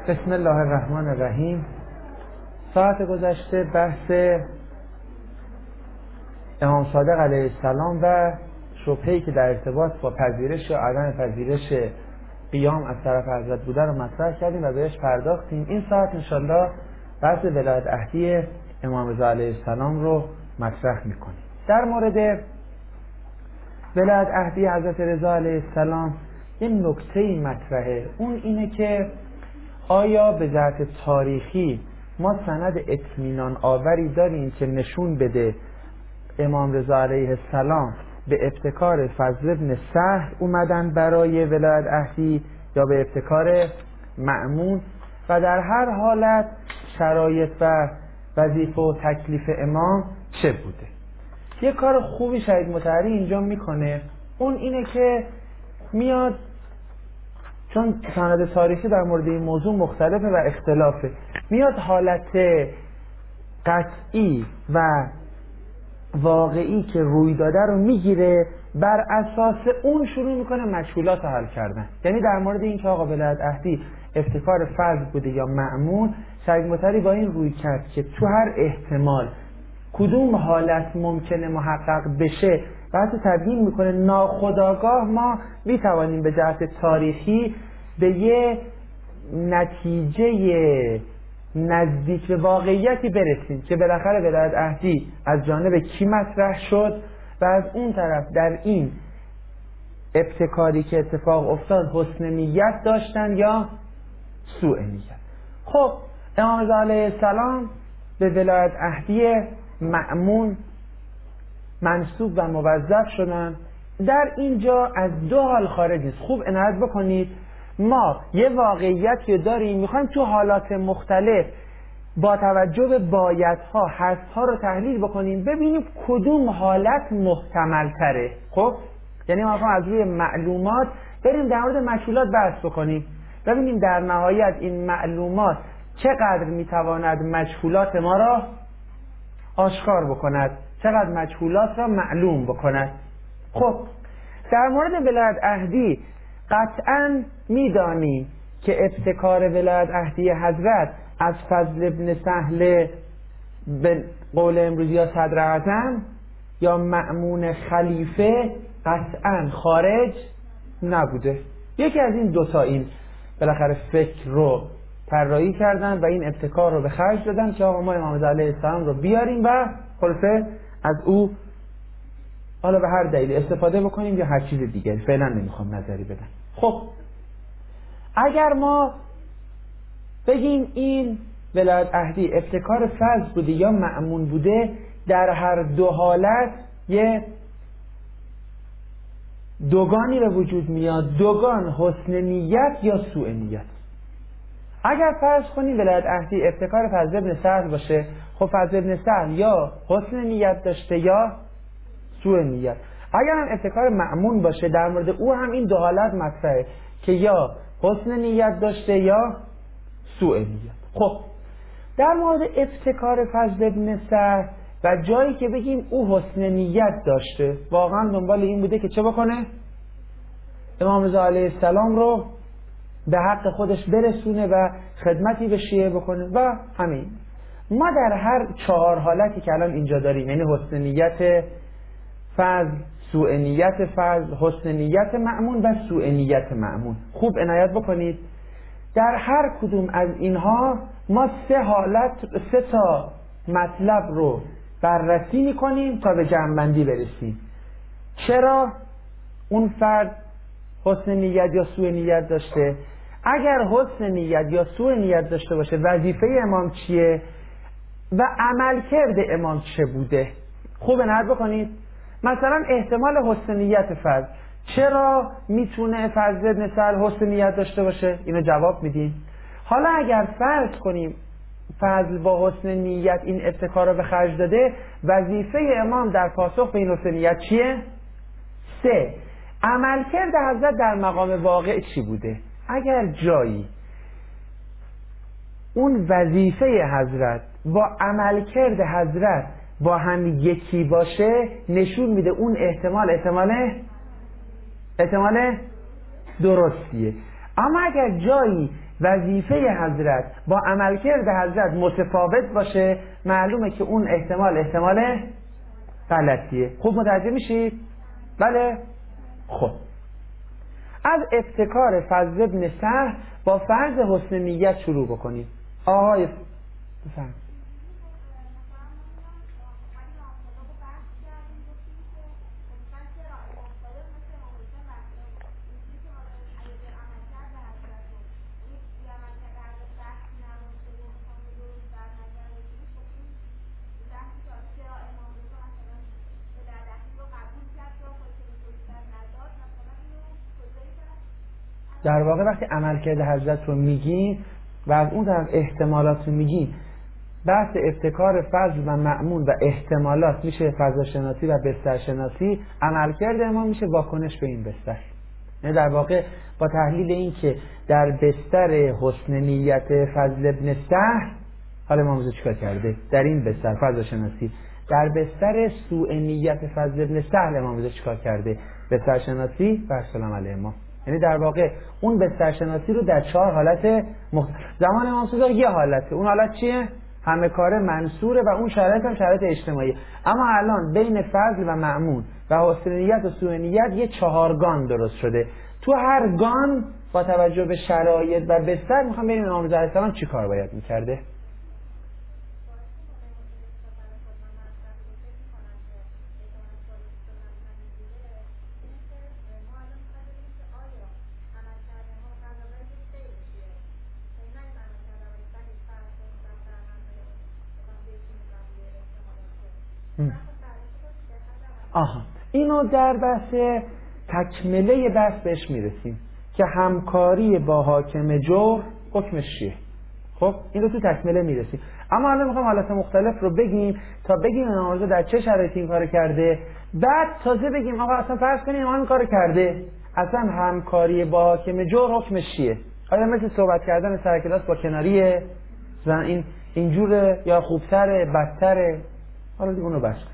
بسم الله الرحمن الرحیم. ساعت گذشته بحث امام صادق علیه السلام و شبهه‌ای که در ارتباط با پذیرش یا عدم پذیرش قیام از طرف حضرت بوده رو مطرح کردیم و بهش پرداختیم. این ساعت انشالله بحث ولایت عهدی امام رضا علیه السلام رو مطرح میکنیم. در مورد ولایت عهدی حضرت رضا علیه السلام یه نکته‌ای مطرحه، اون اینه که آیا به جهت تاریخی ما سند اطمینان آوری داریم که نشون بده امام رضا علیه السلام به ابتکار فضل ابن سهل اومدن برای ولایت عهدی یا به ابتکار مأمون، و در هر حالت شرایط و وظیفه و تکلیف امام چه بوده؟ یه کار خوبی شهید مطهری اینجا میکنه، اون اینه که میاد، چون سند تاریخی در مورد این موضوع مختلفه و اختلافه، میاد حالت قطعی و واقعی که روی داده رو میگیره، بر اساس اون شروع میکنه مشکلات رو حل کردن. یعنی در مورد این که آقا ولایت عهدی ابتکار فضل بوده یا مأمون، شهید مطهری با این روی کرد که تو هر احتمال کدوم حالت ممکنه محقق بشه و حتی تبیین میکنه ناخودآگاه ما میتوانیم به جهت تاریخی به یه نتیجه نزدیک به واقعیتی برسیم که بالاخره ولایت عهدی از جانب کی مطرح شد و از اون طرف در این ابتکاری که اتفاق افتاد حسن نیت داشتن یا سوء نیت. خب امام رضا علیه السلام به ولایت عهدی مأمون منصوب و موظف شدن. در اینجا از دو حال خارج نیست، خوب عنایت بکنید. ما یه واقعیتی داریم، میخوایم تو حالات مختلف با توجه به بایدها هستها رو تحلیل بکنیم، ببینیم کدوم حالت محتمل تره. خب یعنی ما میخوایم از روی معلومات بریم در مورد مشکلات بحث بکنیم، ببینیم در نهایت این معلومات چقدر میتواند مشکلات ما را آشکار بکند، چقدر مجهولات را معلوم بکند. خب در مورد ولایت عهدی قطعا میدانیم که ابتکار ولایت عهدی حضرت از فضل ابن سهل به قول امروزی یا صدر اعظم یا مأمون خلیفه قطعا خارج نبوده. یکی از این دوتا این بالاخره فکر رو طراحی کردن و این ابتکار رو به خرج دادن که آقا ما امام رضا علیه السلام رو بیاریم و خلاصه از او حالا به هر دلیل استفاده بکنیم یا هر چیز دیگه، فعلا نمیخوام نظری بدم. خب اگر ما بگیم این ولایت عهدی ابتکار فضل بوده یا مأمون بوده، در هر دو حالت یه دوگانی به وجود میاد، دوگان حسن نیت یا سوء نیت. اگر فرض کنیم ولایت عهدی ابتکار فضل ابن سهل باشه، خب فضل ابن سهل یا حسن نیت داشته یا سوء نیت. اگر هم ابتکار مأمون باشه، در مورد او هم این دو حالت مطرحه که یا حسن نیت داشته یا سوء نیت. خب در مورد ابتکار فضل ابن سهل و جایی که بگیم او حسن نیت داشته، واقعا دنبال این بوده که چه بکنه؟ امام رضا علیه السلام رو به حق خودش برسونه و خدمتی به شیعه بکنه و همین. ما در هر چهار حالتی که الان اینجا داریم، یعنی حسن نیت فضل، سوء نیت فضل، حسن نیت مأمون و سوء نیت مأمون، خوب عنایت بکنید. در هر کدوم از اینها ما سه تا مطلب رو بررسی میکنیم تا به جمع‌بندی برسیم. چرا اون فرد حسن نیت یا سوء نیت داشته؟ اگر حسن نیت یا سوء نیت داشته باشه، وظیفه امام چیه و عملکرد امام چه بوده؟ خوب عنایت بکنید. مثلا احتمال حسن نیت فضل، چرا میتونه فضل ابن سهل حسن نیت داشته باشه؟ اینو جواب میدیم. حالا اگر فرض کنیم فضل با حسن نیت این ابتکار رو به خرج داده، وظیفه امام در پاسخ به این حسن نیت چیه؟ 3. عملکرد حضرت در مقام واقع چی بوده؟ اگر جایی اون وظیفه حضرت با عملکرد حضرت با هم یکی باشه، نشون میده اون احتمال درستیه. اما اگر جایی وظیفه حضرت با عملکرد حضرت متفاوت باشه، معلومه که اون احتمال غلطیه. خوب متوجه میشید؟ بله؟ خب از ابتکار فضل ابن سهل با فرض حسن نیت شروع بکنید. آقای بفرمایید. در واقع وقتی عملکرد حضرت رو میگین و از اون طرف احتمالات رو میگین، بحث ابتکار فضل و مأمون و احتمالات میشه فضاشناسی و بسترشناسی، عملکرد امام میشه واکنش به این بستر. یعنی در واقع با تحلیل این که در بستر حسن نیت فضل ابن سهل، حالا امام چیکار کرده در این بستر فضاشناسی، در بستر سوء نیت فضل ابن سهل امام چیکار کرده بسترشناسی و سلام علیه امام. یعنی در واقع اون بسترشناسی رو در 4 حالت زمان امام صادق یه حالته. اون حالت چیه؟ همه کاره منصوره و اون شرایط هم شرایط اجتماعی. اما الان بین فضل و مأمون و حسن نیت و سوء نیت یه 4 گان درست شده. تو هر گان با توجه به شرایط و بستر میخوام ببینیم امام رضا علیه السلام چی کار باید میکرده. آها، اینو در بحث تکمله بحث بهش میرسیم که همکاری با حاکم جور حکمش چیه. خب این رو تو تکمله میرسیم، اما الان میخوام حالات مختلف رو بگیم تا بگیم امام رضا در چه شرایطی این کارو کرده، بعد تازه بگیم آقا اصلا فرض کنیم امام این کارو کرده، اصلا همکاری با حاکم جور حکمش چیه. آیا مثل صحبت کردن سر کلاس با کناریه، مثلا اینجوره یا خوبتره بدتره؟ حالا دیگه اونو بس.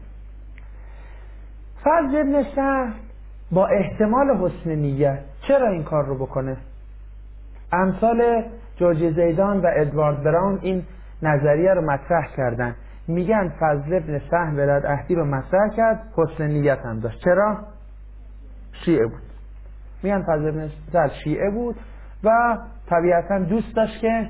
فضل ابن سهل با احتمال حسن نیت چرا این کار رو بکنه؟ امثال جورج زیدان و ادوارد براون این نظریه رو مطرح کردن، میگن فضل ابن سهل ولایت عهدی رو مطرح کرد، حسن نیت هم داشت. چرا؟ شیعه بود. میگن فضل ابن سهل شیعه بود و طبیعتا دوست داشت که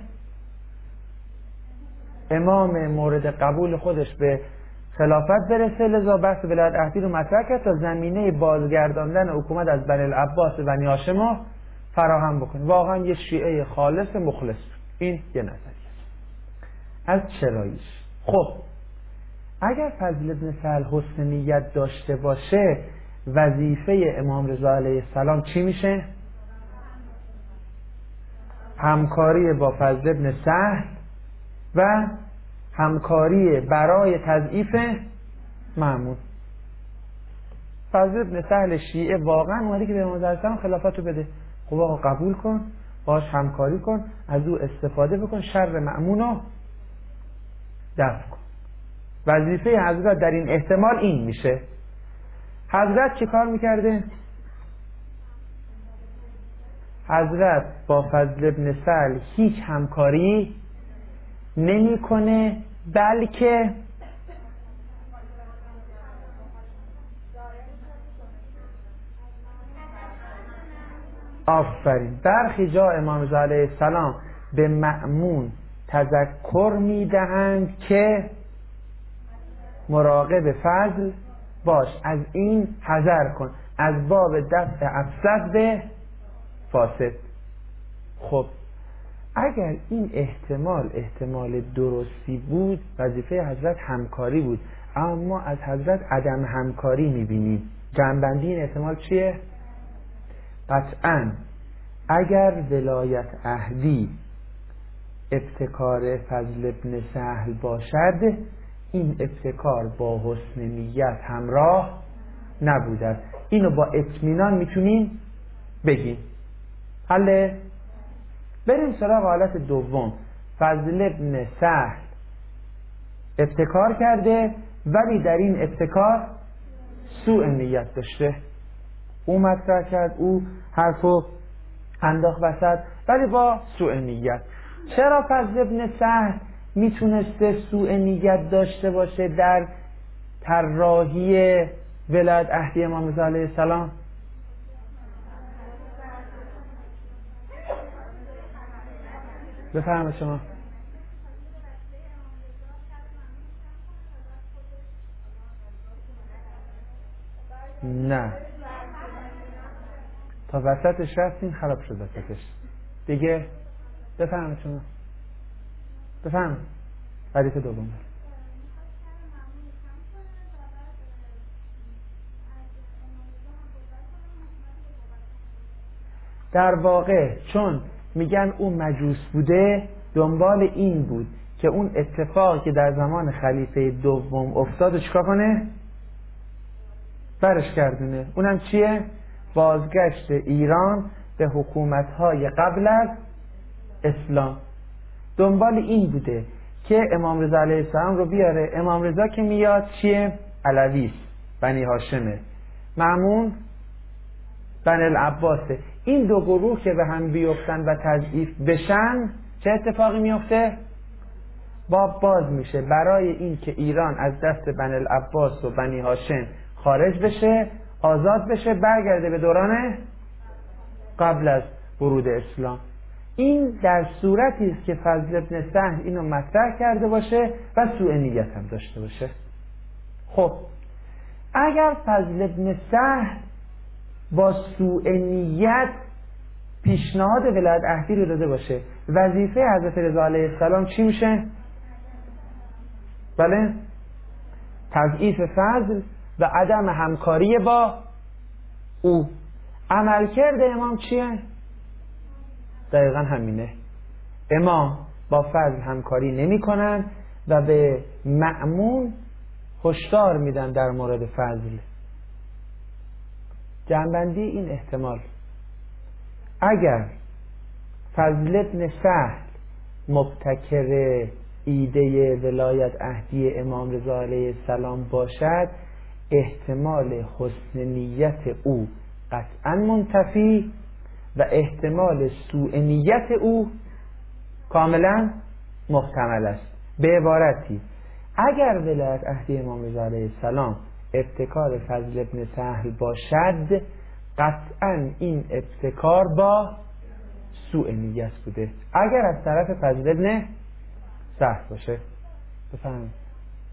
امام مورد قبول خودش به خلافت برسه، لذا بحث ولایت عهدی رو مطرح کرد تا زمینه بازگرداندن حکومت از بنی العباس و بنی هاشم رو فراهم بکنه. واقعا یه شیعه خالص مخلص. این یه نظریه از چراییش. خب اگر فضل ابن سهل حسن نیت داشته باشه، وظیفه امام رضا علیه السلام چی میشه؟ همکاری با فضل ابن سهل و همکاری برای تضعیف مأمون. فضل ابن سهل شیعه واقعا اومده که به امام علیه السلام خلافت رو بده. خب آقا قبول کن، باش همکاری کن، از او استفاده بکن، شر مأمون رو دفع کن. وظیفه حضرت در این احتمال این میشه. حضرت چی کار میکرده؟ حضرت با فضل ابن سهل هیچ همکاری نمیکنه، بلکه آفرین برخی جا امام رضا علیه السلام به مأمون تذکر میدهند که مراقب فضل باش، از این حذر کن، از باب دفع افسد به فاسد. خب اگر این احتمال درستی بود، وظیفه حضرت همکاری بود، اما از حضرت عدم همکاری میبینیم. جنبندی این احتمال چیه؟ قطعاً اگر ولایت عهدی ابتکار فضل ابن سهل باشد، این ابتکار با حسن نیت همراه نبوده. اینو با اطمینان میتونیم بگیم. حالا بریم سراغ حالت دوم. فضل ابن سهل ابتکار کرده ولی در این ابتکار سوء نیت داشته. او مطرح کرد، او حرفو انداخت وسط، ولی با سوء نیت. چرا فضل ابن سهل میتونسته سوء نیت داشته باشه در طراحی ولایت عهدی امام رضا علیه السلام؟ بفرمایید شما. نه، تا وسطش رفتین خراب شد وسطش دیگه. بفرمایید شما. بفرمایید. حدیث دوم. در واقع چون میگن اون مجوس بوده، دنبال این بود که اون اتفاقی که در زمان خلیفه دوم افتاد چیکار کنه؟ برش گردونه. اونم چیه؟ بازگشت ایران به حکومت‌های قبل از اسلام. دنبال این بوده که امام رضا علیه السلام رو بیاره. امام رضا که میاد چیه؟ علویست، بنی هاشمه. مأمون بنی العباسه. این دو گروه که به هم بیفتن و تضعیف بشن، چه اتفاقی میفته؟ باب باز میشه برای این که ایران از دست بنی العباس و بنی هاشم خارج بشه، آزاد بشه، برگرده به دوران قبل از ورود اسلام. این در صورتی است که فضل ابن سهل اینو مطرح کرده باشه و سوء نیت هم داشته باشه. خب اگر فضل ابن سهل با سوء نیت پیشنهاد ولایت عهدی رو داده باشه، وظیفه حضرت رضا علیه السلام چی میشه؟ بله، تضعیف فضل و عدم همکاری با او. عملکرد امام چیه؟ دقیقا همینه. امام با فضل همکاری نمی کنن و به مأمون هشدار میدن در مورد فضل. جنبندی این احتمال: اگر فضل ابن سهل مبتکر ایده ولایت عهدی امام رضا علیه السلام باشد، احتمال حسن نیت او قطعا منتفی و احتمال سوء نیت او کاملا محتمل است. به عبارتی اگر ولایت عهدی امام رضا علیه السلام ابتکار فضل ابن سهل باشد، قطعا این ابتکار با سوء نیت بوده. اگر از طرف فضل ابن سهل باشه. بفرمایید.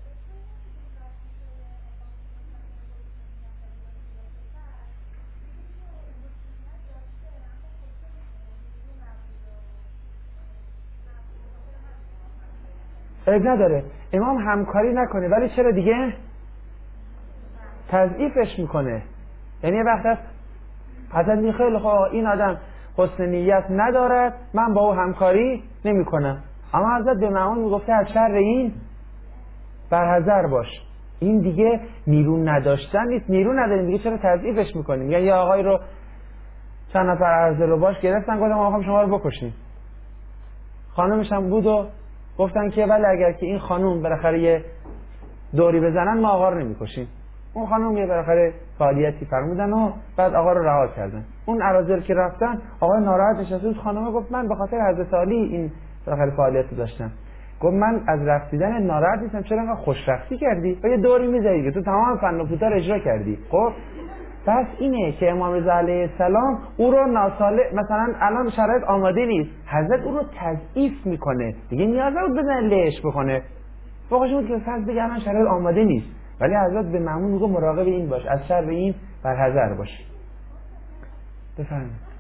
عیب نداره امام همکاری نکنه، ولی چرا دیگه تضعیفش میکنه؟ یعنی یه وقت هست حسن خیلی خواه این آدم حسن نیت ندارد، من با او همکاری نمی کنم، اما حضرت به مأمون میگفته از شر این برحذر باش. این دیگه نیرو نداشتن نیست. نیرو نداریم دیگه، چرا تضعیفش میکنیم؟ میگن یه آقای رو چند نفر عرضه رو باش گرفتن، گفتم ما میخوام شما رو بکشیم. خانمش هم بود و گفتن که ولی اگر که این خانم بالاخره یه دوری بزنن ما آقا رو نمیکشیم. اون خانم یه بالاخره فعالیتی فرمودن و بعد آقا رو رها کردن. اون اراذل که رفتن، آقا ناراحت نشسته بود، خانم گفت من به خاطر حضرت علی این بالاخره فعالیتی داشتم. گفت من از رفتیدن ناراحت نیستم، چرا انقدر خوشرختی کردی و یه دوری میذاری که تو تمام فن و فوتار اجرا کردی. خب بس اینه که امام رضا علیه السلام او رو ناسالم، مثلا الان شرایط آماده نیست، حضرت او رو تضعیف میکنه، دیگه نیاز نبود بزنه لهش بکنه، فوقش بود که فرض بگه الان شرایط آماده نیست، ولی حضرت به مأمون میگه مراقب این باش، از شر این برحذر باش. بفرمایید.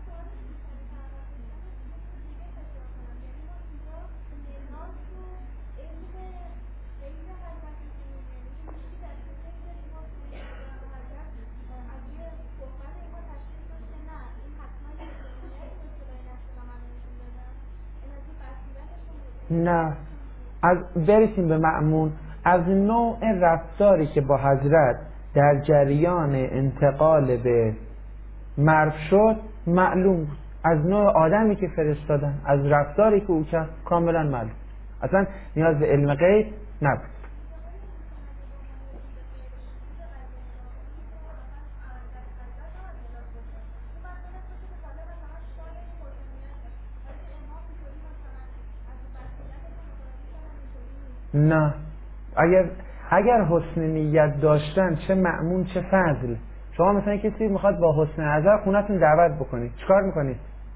نه، از برسیم به مأمون، از نوع رفتاری که با حضرت در جریان انتقال به مرو شد معلوم بود، از نوع آدمی که فرستادن، از رفتاری که او کرد کاملا معلوم، اصلا نیاز به علم غیب نبود. نه، اگر حسن نیت داشتن چه مأمون چه فضل. شما مثلا کسی میخواد با حسن نظر خونتون دعوت بکنید، چیکار میکنید؟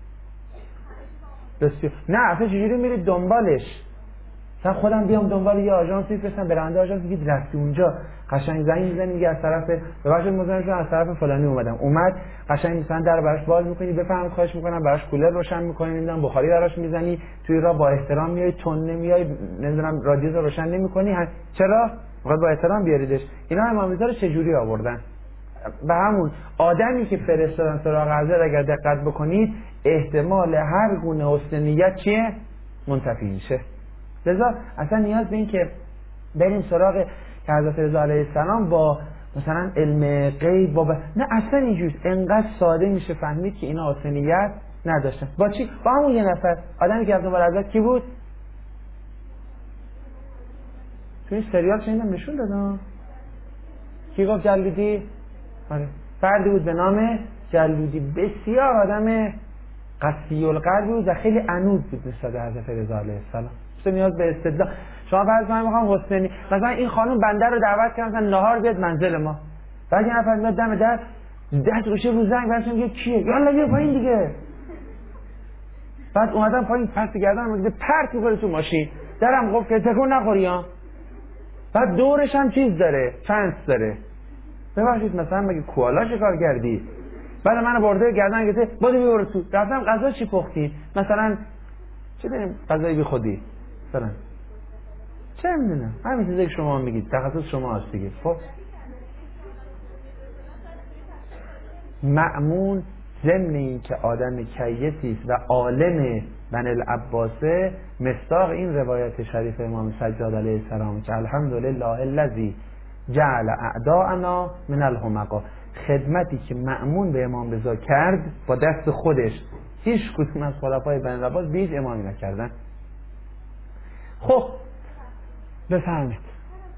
بسیار نه، اصلا چجوری میرید دنبالش؟ مثلا خودم بیام دنبال یه آژانسی بفرستم، برنده آژانس میگید رفتی اونجا، قشنگ زنگ میزنی میگه از طرف ببخشید مزاحم شدم، از طرف فلانی اومد، قشنگ مثلا در براش باز میکنی، بفهمید خواهش میکنم، براش کولر روشن میکنی، نمیدونم بخاری براش میزنی، توی راه با احترام میای، تون نمیای، نمیدونم رادیو رو روشن نمیکنی. چرا؟ میخواد با احترام بیاریدش. اینا امامزاده رو چجوری آوردن؟ و همون آدمی که فرستادن سراغ حضرت اگر دقت بکنید احتمال هر گونه حسن نیت چیه؟ منتفی میشه. لذا اصلا نیاز به این که بریم سراغ که حضرت رضا علیه السلام با مثلا علم غیب نه اصلا اینجوری انقدر ساده میشه فهمید که اینا حسن نیت نداشتن. با چی؟ با همون یه نفر آدمی که عبدالله حضرت کی بود؟ تو این سریال شنیدم نشون دادم کی گفت جلودی؟ آره، فردی بود به نام جلودی، بسیار آدم قسی القلب بود و خیلی عنود بود نسبت به حضرت رضا علیه السلام. نیاز به استدلال. شما فرض کنید میخوام حسینی مثلا این خانم بنده رو دعوت کردن مثلا نهار بیاد منزل ما، بعد یه نفر میاد دم در دست گوشه رو زنگ برش میگه کیه؟ یالا بیا پایین دیگه. بعد اومدم پایین پرت کردم میگه پرت می‌کنه تو ماشین، درم قفل تکون نخوری ها. بعد دورش هم چیز داره، فنس داره. ببخشید مثلا مگه کوالا شکار کردی؟ بعد منو برده گردن گرفته بودی بیور تو. رفتم غذا چی پختی؟ مثلا چه داریم غذای بی خودی مثلا چه میدونم، همین چیزی که شما میگید تخصص شما هست دیگه. خب مأمون ضمن این که آدم کیسی است و عالم بن العباسه، مصداق این روایت شریف امام سجاد علیه السلام که الحمدلله الذی جعل اعداءنا من الحمقا، خدمتی که مأمون به امام رضا کرد با دست خودش هیچ کدوم از خلفای بن العباس به هیچ امامی نکردن. خب بفرمایید.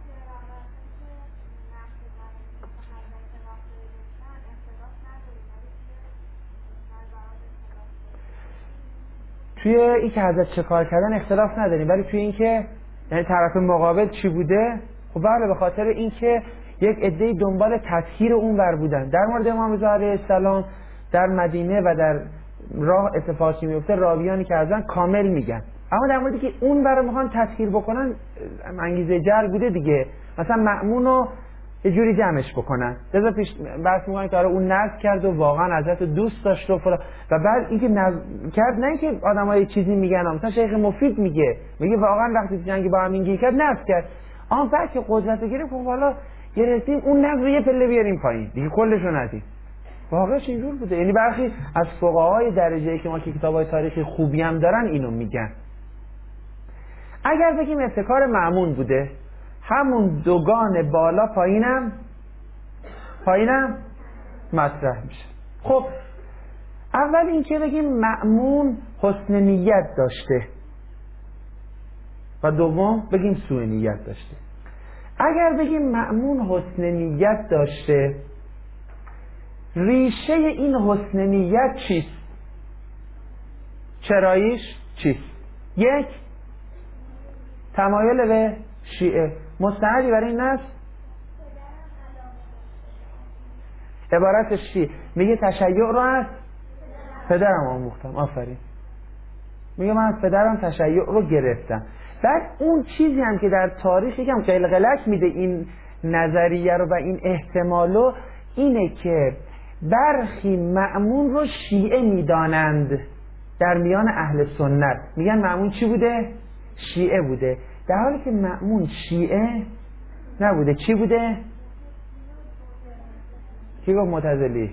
توی این که حضرت چه کار کردن اختلاف نداریم، ولی توی این که یعنی طرف مقابل چی بوده، خب بله به خاطر این که یک عده‌ای دنبال تطهیر اون ور بودن. در مورد امام رضا علیه السلام در مدینه و در راه اتفاقی میفته راویانی که ازن کامل میگن، اما در موردی که اون ور میخوان تطهیر بکنن انگیزه جل بوده دیگه. مثلا مأمون رو یه جوری جمعش بکنن، لذا پیش بحث میکنن که آره اون نذر کرد و واقعا حضرت دوست داشت و فلان، و بعد اینکه نذر کرد نه اینکه آدم‌ها یه چیزی میگن، مثلا شیخ مفید میگه واقعا وقتی جنگی با هم اینگیر کرد نذر کرد، آن بعد که قدرت گرفت خب حالا گرفتیم اون نذر یه پله بیاریم پایین دیگه کلشو ندیم. واقعش اینجور بوده. یعنی برخی از فقهای درجه‌ای که ما که کتاب‌های تاریخی خوبی هم دارن اینو میگن. اگر بگیم ابتکار مأمون بوده، همون دوگان بالا پایینم مطرح میشه. خب اول اینکه بگیم مأمون حسن نیت داشته و دوم بگیم سوء نیت داشته. اگر بگیم مأمون حسن نیت داشته، ریشه این حسن نیت چیست؟ چراییش چیست؟ یک، تمایل به شیعه. مستندی برای این نص عبارت شیعه میگه تشیع رو از پدرم آموختم. آفرین. میگه من از پدرم تشیع رو گرفتم. بعد اون چیزی هم که در تاریخ یکم قلقلک میده این نظریه رو و این احتمالو، اینه که برخی مأمون رو شیعه میدانند در میان اهل سنت، میگن مأمون چی بوده؟ شیعه بوده، در حالی که مأمون شیعه نبوده. چی بوده؟ کی گفت معتزلی؟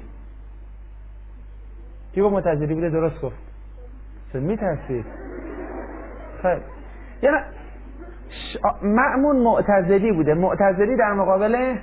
کی گفت معتزلی بوده؟ درست گفت. چون میترسید خیلی یعنی مأمون معتزلی بوده. معتزلی در مقابل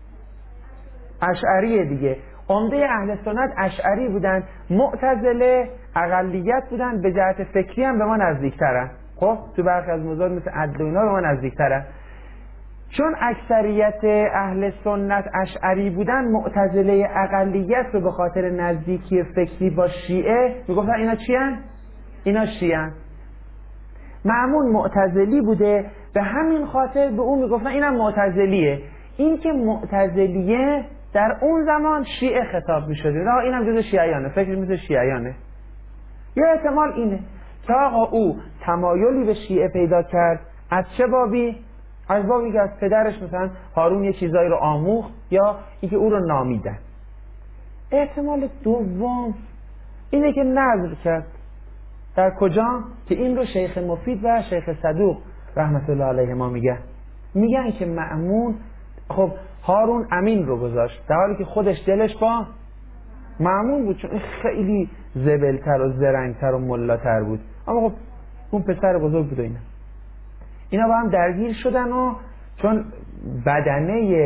اشعریه دیگه. عمده اهل سنت اشعری بودن، معتزله اقلیت بودن، به جهت فکری هم به ما نزدیکترن. خب تو برخی از موضوعات مثل عدل و اینا به ما نزدیکترن. چون اکثریت اهل سنت اشعری بودن، معتزله اقلیت رو به خاطر نزدیکی فکری با شیعه میگفتن اینا چی هن؟ اینا شیعه هن. مأمون معتزلی بوده، به همین خاطر به اون میگفتن اینم معتزلیه. این که معتزلیه در اون زمان شیعه خطاب میشده، نه اینم جز شیعیانه، فکر مثل شیعیانه. یا احتمال اینه که آقا او تمایلی به شیعه پیدا کرد، از چه بابی؟ از بابی که از پدرش مثلا هارون یه چیزایی رو آموخت یا اینکه او رو نامیدن. احتمال دوم اینه که نظر کرد. در کجا؟ که این رو شیخ مفید و شیخ صدوق رحمت الله علیه ما میگن که مأمون خب هارون امین رو گذاشت در حالی که خودش دلش با مأمون بود، چون این خیلی زبلتر و زرنگتر و ملاتر بود، اما خب اون پسر بزرگ بود. اینا با هم درگیر شدن و چون بدنه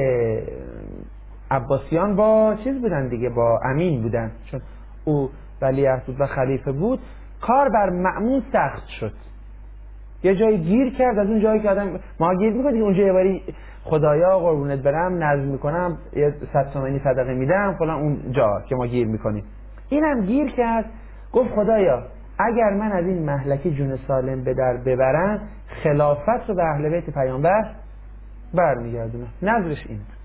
عباسیان با چیز بودن دیگه، با امین بودن، چون او ولیعهد بود و خلیفه بود، کار بر مأمون سخت شد. یه جایی گیر کرد، از اون جایی که آدم ما گیر میکنیم اونجا یه باری خدایا قربونت برم نظر میکنم یه 100 تومانی صدقه میدم فلان، اون جا که ما گیر میکنیم. اینم گیر کرد، گفت خدایا اگر من از این مهلکی جون سالم به در ببرم خلافت رو به اهل بیت پیامبر برمیگردونم. نظرش این بود.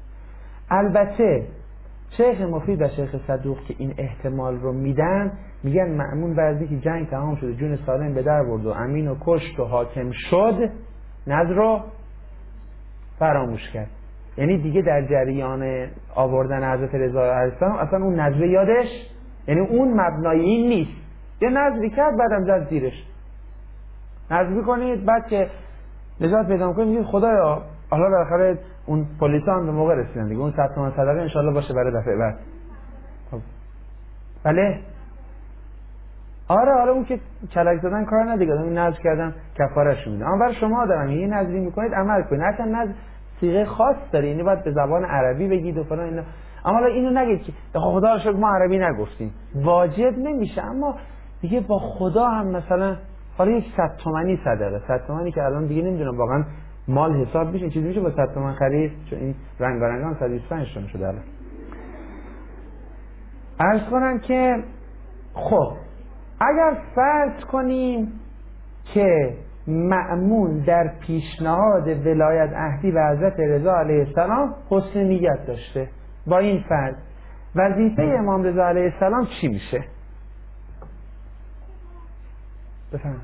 البته شیخ مفید و شیخ صدوق که این احتمال رو میدن، میگن مأمون بعد که جنگ تمام شد جون سالم به در برد و امین و کشت و حاکم شد، نظر رو فراموش کرد. یعنی دیگه در جریان آوردن حضرت رضا علیه السلام اصلا اون نظر یادش، یعنی اون مبنای این نیست. یه نظری کرد بعدم زد زیرش. نظر میکنید بعد که نجات پیدا میکنید میگید خدایا حالا بالاخره اون پلیسا هم به موقع رسیدن دیگه، اون 100 تومن صدقه ان شاءالله باشه برای دفعه بعد. خب بله آره حالا اون که کلک زدن کار نه دیگه، اون نظر کردن کفارهش میده. اما برای شما دارم یه نظری میکنید عمل کنید، هرچند نظر صیغه خاص داره، یعنی باید به زبان عربی بگید و فلان اینا. اما حالا اینو نگید که خدا رو شکر ما عربی نگفتیم، واجب نمیشه. اما دیگه با خدا هم مثلا حالا یک 100 تومانی صدقه، 100 تومانی که الان دیگه نمیدونم واقعا مال حساب میشه چیزی میشه با 100 تومن خرید، چون این رنگارنگان 125 تومن شده الان. عرض کنم که خب اگر فرض کنیم که مأمون در پیشنهاد ولایت عهدی به حضرت رضا علیه السلام حسن نیت داشته، با این فرض وظیفه امام رضا علیه السلام چی میشه؟ بفهم.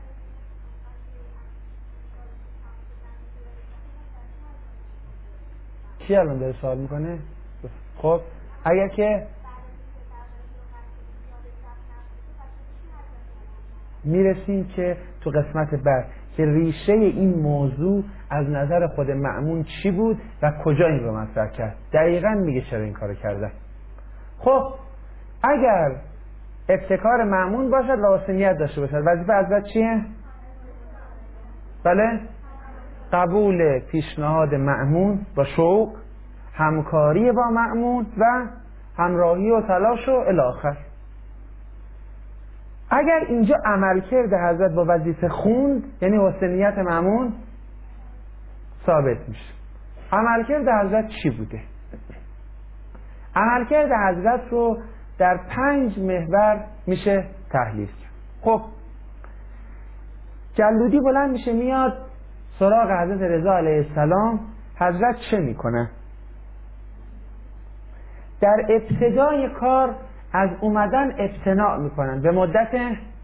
کی الان داره سوال میکنه؟ خب اگر که میرسیم که تو قسمت بعد که ریشه این موضوع از نظر خود مأمون چی بود و کجا این رو مطرح کرد، دقیقاً میگه چرا این کارو کرده. خب اگر ابتکار مأمون باشد و واسطیت داشته باشد، وظیفه حضرت چیه؟ بله قبول پیشنهاد مأمون با شوق، همکاری با مأمون و همراهی و تلاش و الی آخر. اگر اینجا عملکرد حضرت با وظیفه خوند، یعنی واسطیت مأمون ثابت میشه. عملکرد حضرت چی بوده؟ عملکرد حضرت رو در 5 محور میشه تحلیل کرد. خب جلودی بلند میشه میاد سراغ حضرت رضا علیه السلام، حضرت چه میکنه؟ در ابتدای کار از اومدن امتناع میکنن، به مدت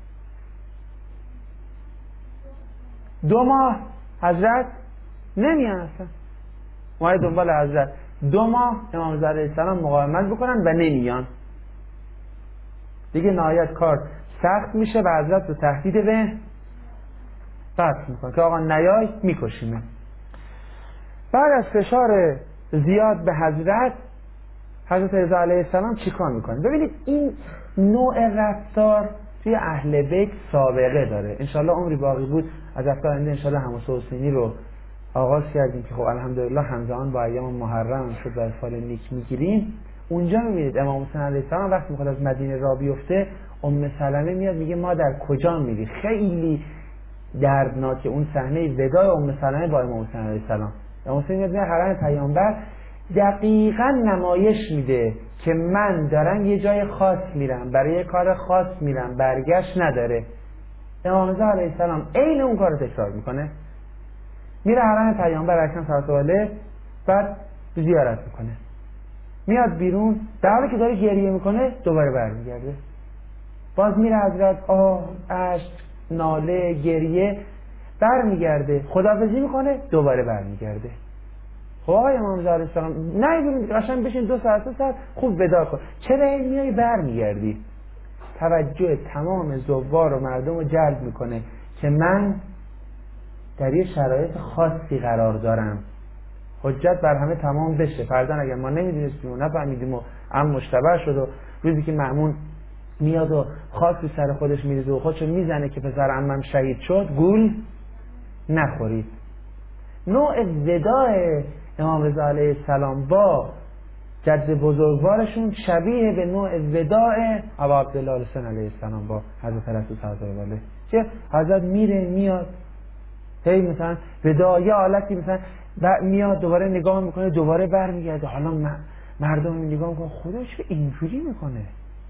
2 ماه حضرت نمیان، اصلا ما دنبال حضرت 2 ماه امام رضا علیه السلام مقاومت بکنن و نمیان دیگه. نهایت کار سخت میشه و حضرت رو تهدید به قتل میکنه که آقا نیای میکشیمه. بعد از فشار زیاد به حضرت رضا علیه السلام چیکار میکنه؟ ببینید این نوع رفتار توی اهل بیت سابقه داره. انشالله عمری باقی بود از هفته آینده انشالله حماسه حسینی رو آغاز کردیم که خب الحمدلله همزمان با ایام محرم شد و سال نیک میگیریم. اونجا میبینید امام حسین علیه السلام وقتی میخواد از مدینه راه بیفته، ام سلمه میاد میگه ما در کجا میری؟ خیلی دردناکه اون صحنه وداع ام سلمه با امام حسین علیه السلام. امام حسین میاد حرم پیامبر، دقیقاً نمایش میده که من دارم یه جای خاص میرم، برای یه کار خاص میرم، برگشت نداره. امام رضا علیه السلام عین اون کارو تکرار میکنه، میره حرم پیامبر اکرم صلی الله علیه و آله، بعد زیارت میکنه، میاد بیرون در حالی که داره گریه میکنه دوباره برمیگرده، باز میره حضرت آه اشک ناله گریه، برمیگرده خداحافظی میکنه دوباره برمیگرده. خب آقای امام رضا علیه السلام نه ببین قشنگ بشین 2 ساعت 3 ساعت خوب ودا کن، چرا این میای برمیگردی؟ توجه تمام زوار و مردم رو جلب میکنه که من در یه شرایط خاصی قرار دارم، حجت بر همه تمام بشه. فرضاً اگر ما نمیدونستیم و نفهمیدیم و اما مشتبه شد و روزی که مأمون میاد و خاصی سر خودش میریزه و خودشو میزنه که پسر عمم شهید شد، گول نخورید. نوع وداع امام رضا علیه السلام با جد بزرگوارشون شبیه به نوع وداع ابا عبدالله الحسین علیه السلام با حضرت رسول صلی الله علیه و آله، که حضرت میره میاد هی مثلا وداع یه حالتی مثلا میاد دوباره نگاه میکنه دوباره برمیگرده، حالا مردم نگاه میکنه خودش که اینجوری میکنه.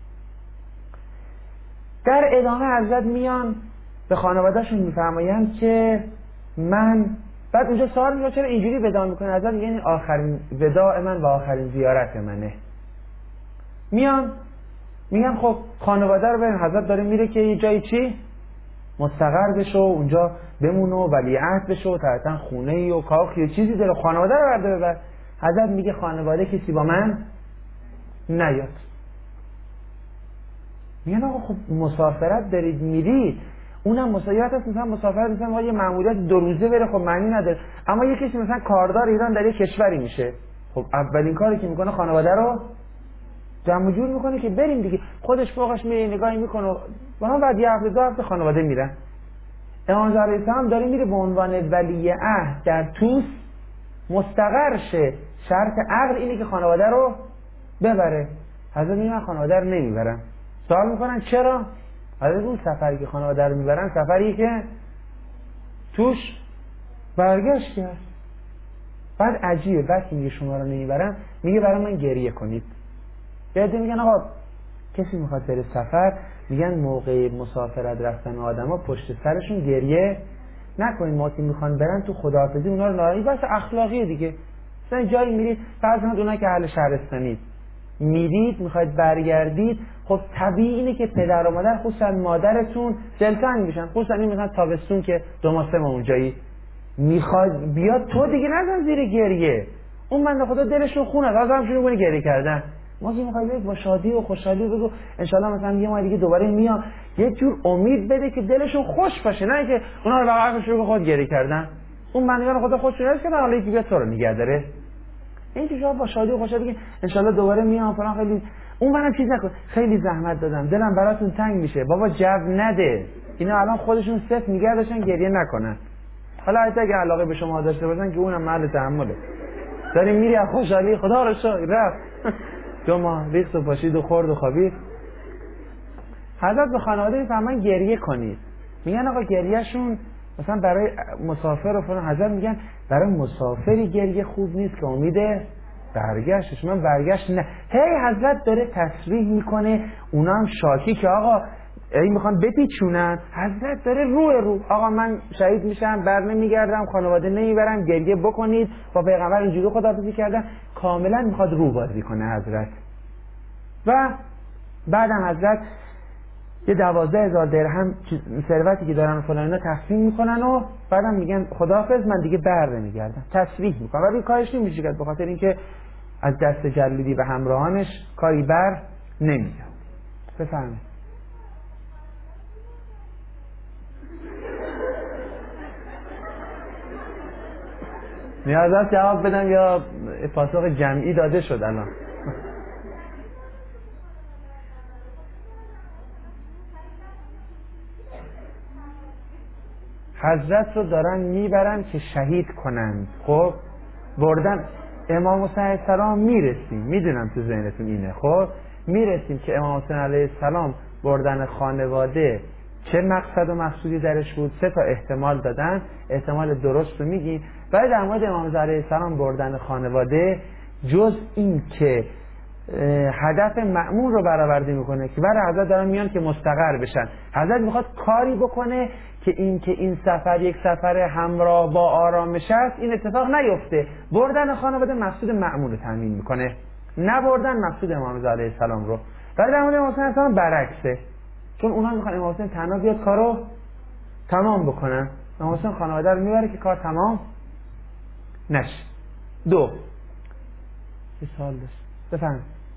در ادامه حضرت میان به خانوادهشون میفرمایند که من، بعد اونجا سوال میشه چرا اینجوری وداع میکنه؟ حضرت میگن آخرین وداع من و آخرین زیارت منه. میگن خب خانواده رو بریم، حضرت داره میره که یه جایی چی مستقر بشه و اونجا بمونه و ولیعهد بشه و طبعا خونه ای و کاخی و چیزی داره، خانواده رو برده ببر. حضرت میگه خانواده کسی با من نیاد. میگن آقا خب مسافرت دارید میرید، اونم مسافرت هست، مثلا مسافرت مثلا یه ماموریت 2 روزه بره خب معنی نداره، اما یه کسی مثلا کاردار ایران در یه کشوری میشه، خب اولین کاری که میکنه خانواده رو جمع جور میکنه که بریم دیگه، خودش فوقش میره نگاهی میکنه و هم بعد 1 هفته 2 هفته خانواده میرن. امام رضا علیه السلام داره میره به عنوان ولی عهد در توس مستقر شه، شرط عقد اینه که خانواده رو ببره. حضرت میگه من خانواده رو نمیبرم. سوال میکنن چرا؟ حضرت اون سفری که خانواده رو میبرن سفری که توش برگشت کرد. بعد عجیبه وقتی میگه شما رو نمیبرم میگه برای من گریه کنید. یاد میگن آقا کسی میخواد بره سفر، میگن موقع مسافرت رفتن آدما پشت سرشون گریه نکنید، ما که میخوان برن تو خداحافظی اونا رو ناراحت، بس اخلاقیه دیگه. مثلا جایی میرید فرض کنید اونایی که اهل شهرستانید میرید میخواید برگردید، خب طبیعی اینه که پدر و مادر خصوصا مادرتون دلتنگ میشن، خصوصا این مثلا تابستون که 2 ماه 3 ماه اونجایی میخواد بیاد، تو دیگه نزن زیر گریه، اون بنده خدا دلشون خونه است هم شروع کنه گریه کردن. ما که میخوایم با شادی و خوشحالی بگو انشالله مثلا یه ماه دیگه دوباره میام، یه جور امید بده که دلشون خوش باشه، نه که اونا رو واقعا شروع خود گریه کردن. اون بندگان خدا خودشون هست که حالا یکی بیاد تو رو نگه داره، این که شما با شادی و خوشحالی بگین انشالله دوباره میام فلان، خیلی اون منم چیز نکن، خیلی زحمت دادم دلم براتون تنگ میشه، بابا جو نده، اینا الان خودشون صفر نگه داشتن گریه نکنن. حالا اگه علاقه به شما داشته باشن که اونم محل تحمله، داری میری از خوشحالی خدا رو شکر رفت 2 ماه ریخت و پاشید و خورد و خوابید. حضرت به خانواده میفرمان گریه کنید، میگن آقا گریهشون مثلا برای مسافر و فلان، حضرت میگن برای مسافری گریه خوب نیست که امیده برگشتش، من برگشت نه. حضرت داره تصریح میکنه، اونا هم شاکی که آقا این میخوان بپیچونن، حضرت داره رو آقا من شهید میشم بر نمیگردم خانواده نمیبرم، گریه بکنید، با پیغمبر اینجوری خداحافظی کردن، کاملا میخواد رو بازی کنه حضرت. و بعدم حضرت یه 12,000 درهم ثروتی که دارن فلان اینا تقسیم میکنن و بعدم میگن خداحافظ من دیگه بر نمیگردم، تصریح میکنن و کارش نمیشه کرد، به خاطر اینکه از دست جلیلی و همراهانش کاری بر نمیاد. بفرمایید. نیاز است جواب بدم یا پاسخ جمعی داده شد الان؟ حضرت رو دارن میبرن که شهید کنند. خب بردن امام حسین علیه السلام، میرسیم میدونم تو ذهنتون اینه، خب میرسیم که امام حسین علیه السلام بردن خانواده چه مقصد و مقصودی درش بود. 3 تا احتمال دادن، احتمال درست رو میگیم. ولی در مورد امام علیه السلام بردن خانواده، جز این که هدف مأمون رو برآورده میکنه که برای حضرت دارن میان که مستقر بشن. حضرت میخواد کاری بکنه که این سفر یک سفر همراه با آرامش است، این اتفاق نیفته. بردن خانواده مقصود مأمون رو تامین میکنه، نه بردن مقصود امام رضا علیه السلام رو. ولی در مورد امام حسین السلام برعکسه، چون اونها میخوان امام حسین تنها بیاد کارو تمام بکنن. امام حسین خانواده رو میبره که کار تمام نشه. دو یه سوال داشت، بفهم.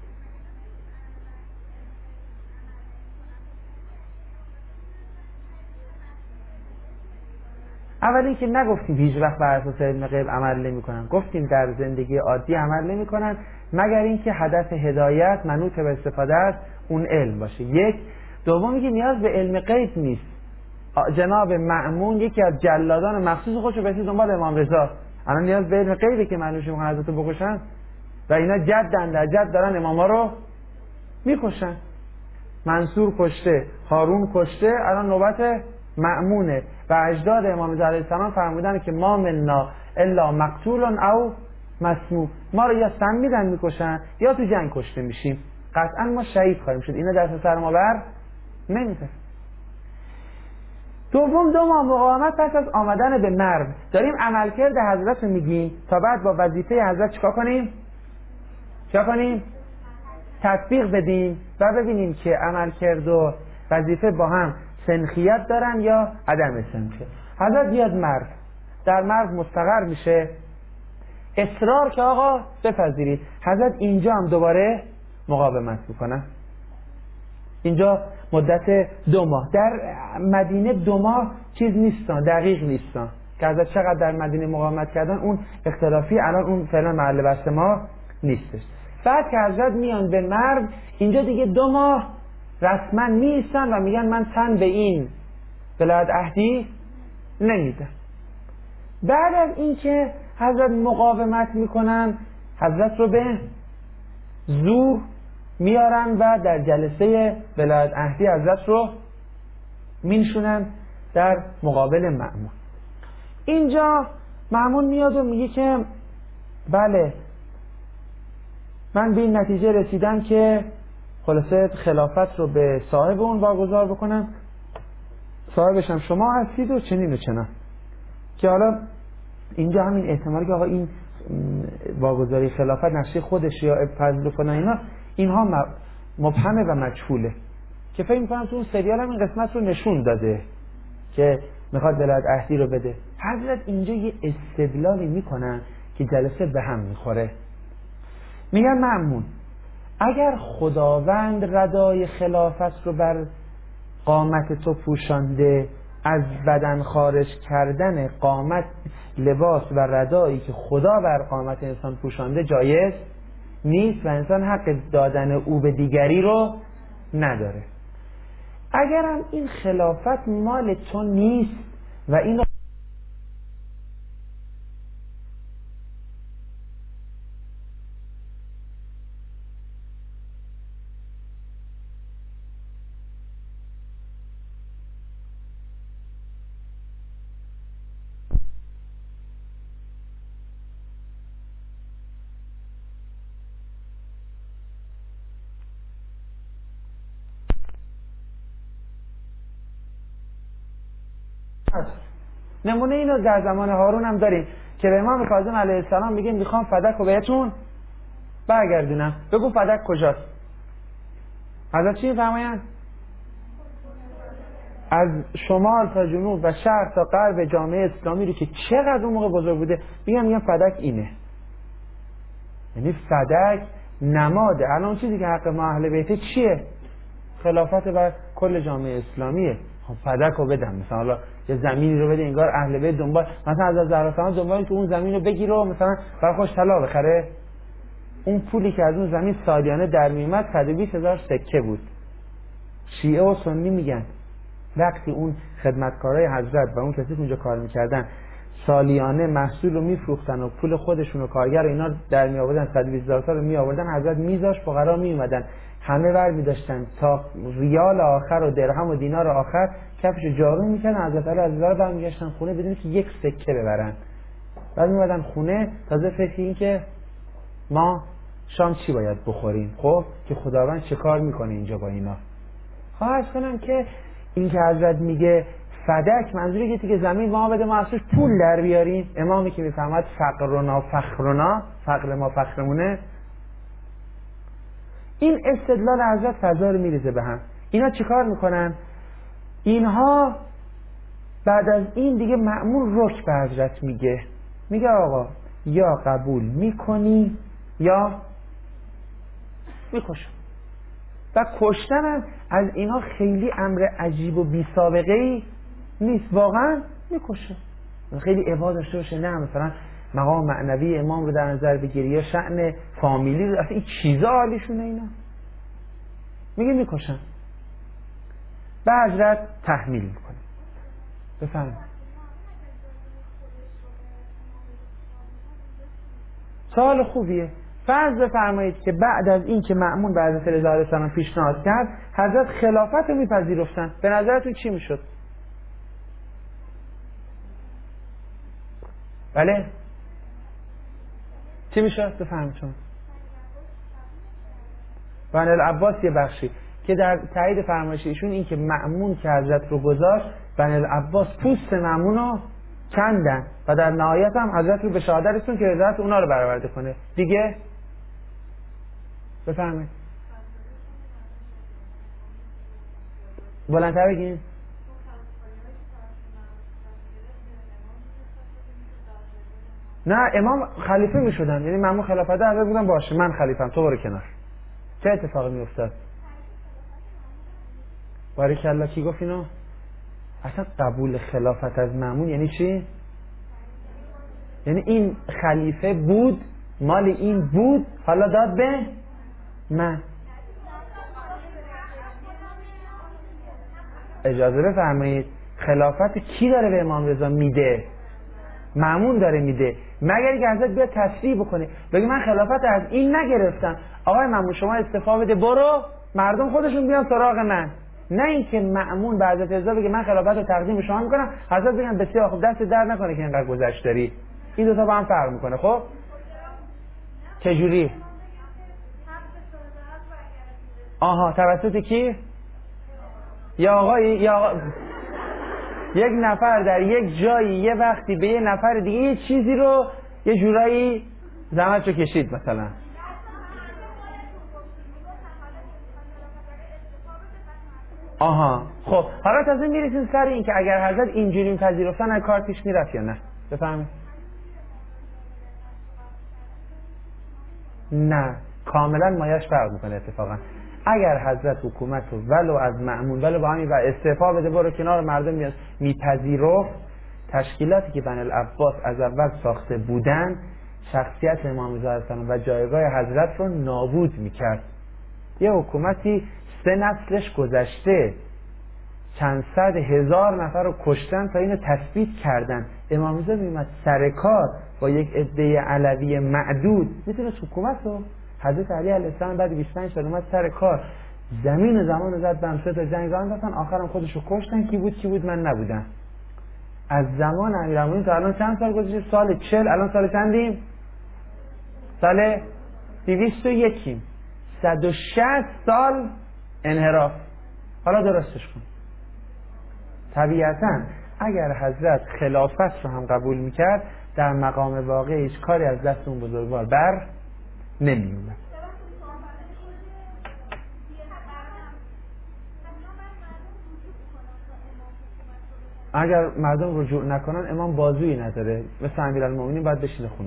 اول اینکه نگفتیم هیچ وقت بر اساس علم غیب عمل نمی‌کنن، گفتیم در زندگی عادی عمل نمی‌کنن مگر اینکه هدف هدایت منوط به استفاده از اون علم باشه. یک. دومی که نیاز به علم غیب نیست. جناب مأمون یکی از جلادان مخصوص خودشو بهش دنبال امام رضا، الان نیاز به علم غیبه که معنوش میخوان حضرت رو بکشن و اینا جدن در جد دارن اماما رو میکشن. منصور کشته، هارون کشته، الان نوبت مأمونه. و اجداد امام رضا علیه السلام فرمودن که ما منا الا مقتول او مسموم، ما رو یا سم میدن میکشن یا تو جنگ کشته میشیم، قطعا ما شهید خواهیم شد. اینا دست سر ما بر نمیده. دوم، 2 ماه مقاومت پس از آمدن به مرو. داریم عملکرد حضرت رو میگیم تا بعد با وظیفه حضرت چیکار کنیم؟ تطبیق بدیم و ببینیم که عملکرد و وظیفه با هم سنخیت دارن یا عدم سنخیت. حضرت بیاد مرو، در مرو مستقر میشه، اصرار که آقا بپذیرید. حضرت اینجا هم دوباره مقاومت میکنن. اینجا مدت 2 ماه در مدینه، 2 ماه چیز نیستن، دقیق نیستن که حضرت چقدر در مدینه مقاومت کردن، اون اختلافی، الان اون فعلا محل بحث ما نیستش. بعد که حضرت میان به مرو، اینجا دیگه 2 ماه رسما نیستن و میگن من تن به این ولایت عهدی نمیدم. بعد از اینکه حضرت مقاومت میکنن، حضرت رو به زور میارن و در جلسه ولایت عهدی حضرت رو مینشونن در مقابل مأمون. اینجا مأمون میاد و میگه که بله من به این نتیجه رسیدم که خلاصه خلافت رو به صاحب اون واگذار بکنم، صاحبشم شما هستید و چنین و چنان. که حالا اینجا همین احتمالی که آقا این واگذاری خلافت نقشه خودش یا فضل کنه اینها مبهمه و مجهوله، که فکر می‌کنم تو اون سریال هم این قسمت رو نشون داده که میخواد ولایت عهدی رو بده. حضرت اینجا یه استدلالی میکنن که جلسه به هم میخوره. میگن مأمون اگر خداوند ردای خلافت رو بر قامت تو پوشانده، از بدن خارج کردن قامت، لباس و ردایی که خدا بر قامت انسان پوشانده جایز نیست و انسان حق دادن او به دیگری رو نداره. اگرم این خلافت مال تو نیست و این نمونه اینو در زمان هارون هم داریم که به امام کاظم علیه السلام میگه میخوام فدک رو بهتون برگردونم، بگو فدک کجاست؟ حضرت چی فرمایند؟ از شمال تا جنوب و شرق تا غرب جامعه اسلامی رو که چقدر اون موقع بزرگ بوده میگم فدک اینه. یعنی فدک نماده. الان چیزی که حق ما اهل بیت چیه؟ خلافت بر کل جامعه اسلامیه. خب فدک رو بدم، مثلا حالا یه زمینی رو بده انگار اهل بیت دنبال، مثلا از زهرا دنبال که اون زمین رو بگیره و مثلا برای خوش طلا بخره. اون پولی که از اون زمین سالیانه در میومد 120,000 سکه بود. شیعه و سنی میگن وقتی اون خدمتکارای حضرت و اون کسی که اونجا کار میکردن سالیانه محصول رو میفروختن و پول خودشون و کارگر اینا در می آوردن، 120,000 تا رو می آوردن، حضرت میذاش فقرا می اومدن همه ور می داشتن تا ریال آخر و درهم و دینار آخر کفش جارو میکردن. حضرت علی عزیزا رو برمیگشتن خونه بدون که یک سکه ببرن. بعد می اومدن خونه تازه فکر این که ما شام چی باید بخوریم؟ خب که خداوند چه کار میکنه اینجا با اینا؟ خواهش کنم که این که حضرت میگه فدک، منظوری که دیگه زمین ما بده ما ازش پول در بیاریم. امامی که میفهمد فقرنا فخرنا، فقر ما فخرمونه، این استدلال حضرت فضا رو میریزه به هم. اینا چیکار میکنن؟ اینها بعد از این دیگه مأمون رک به حضرت میگه آقا یا قبول میکنی یا میکشم. و کشتن هم از اینا خیلی امر عجیب و بی سابقه ای نیست، واقعا میکشه. خیلی عبا داشته باشه، نه مثلا مقام معنوی امام رو در نظر بگیری یا شأن فامیلی رو، اصلا این چیزا حالیشونه. اینا میگه میکشن. به حضرت تحمیل میکنه. بفهم. سوال خوبیه. فرض بفرمایید که بعد از این که مأمون به حضرت رضا علیه السلام پیشنهاد کرد، حضرت خلافت رو میپذیرفتن، به نظرتون چی میشد؟ بله؟ چی میشد؟ بفرمایید شما. بن العباس یه بخشی که در تایید فرمایش ایشون این که مأمون که حضرت رو گذاشت، بن العباس پوست مأمون رو کندن و در نهایت هم حضرت رو به شهادت رسوند که حضرت اونا رو برآورده کنه دیگه. بفرمایید. بلندتر بگین. نه امام خلیفه می شدن، یعنی مأمون خلافت حضرت بودن، باشه من خلیفم تو برو کنار. چه اتفاقی می افتاد؟ باریکالله. کی گفت اینو؟ اصلا قبول خلافت از مأمون یعنی چی؟ یعنی این خلیفه بود، مال این بود، حالا داد به من. اجازه بفرمایید، خلافت کی داره به امام رضا میده؟ مأمون داره میده، مگر که حضرت بیاد تصریح بکنه بگه من خلافت از این نگرفتم، آقای مأمون شما استعفا بده برو، مردم خودشون بیان سراغ من. نه اینکه مأمون به حضرت رضا بگه من خلافت رو تقدیم شما میکنم، حضرت بگن بسیار خوب دست درد نکنه که اینقدر گذشت داری. این دو تا با هم فرق میکنه. خب چجوری؟ آها توسط کی؟ یا آقایی یک نفر در یک جایی یه وقتی به یه نفر دیگه یه چیزی رو یه جورایی زحمتشو کشید مثلا. آها خب حالا تازه میرسیم سر این که اگر حضرت اینجوری پذیرفتن از کار پیش میرفت یا نه. بفهمید. نه کاملا مایش فرق میکنه. اتفاقا اگر حضرت حکومت رو ولو از مأمون ولو با همین و استعفا بده برو کنار مردم میپذیرفت، تشکیلاتی که بن العباس از اول ساخته بودن شخصیت امام رضا علیه السلام و جایگاه حضرت رو نابود میکرد. یه حکومتی 3 نسلش گذشته چند صد هزار نفر رو کشتن تا اینو تثبیت کردن. امام رضا میومد سر کار با یک عده علوی معدود میتونست حکومت رو. حضرت علی علیه السلام بعد 25 سال اومد سر کار، زمین و زمان رو زد به هم، 3 تا جنگ راه انداختن، آخرام خودش رو کشتن. کی بود؟ من نبودم. از زمان امیرالمومنین تا الان چند سال گذشته؟ سال 40، الان سال چندیم؟ سال 201. 160 سال انحراف. حالا درستش کن. طبیعتا اگر حضرت خلافت رو هم قبول میکرد در مقام واقع هیچ کاری از دست اون بزرگوار بر نمیومد. اگر مردم رجوع نکنن امام بازویی نداره، مثل امیرالمومنین باید بشینه خونه.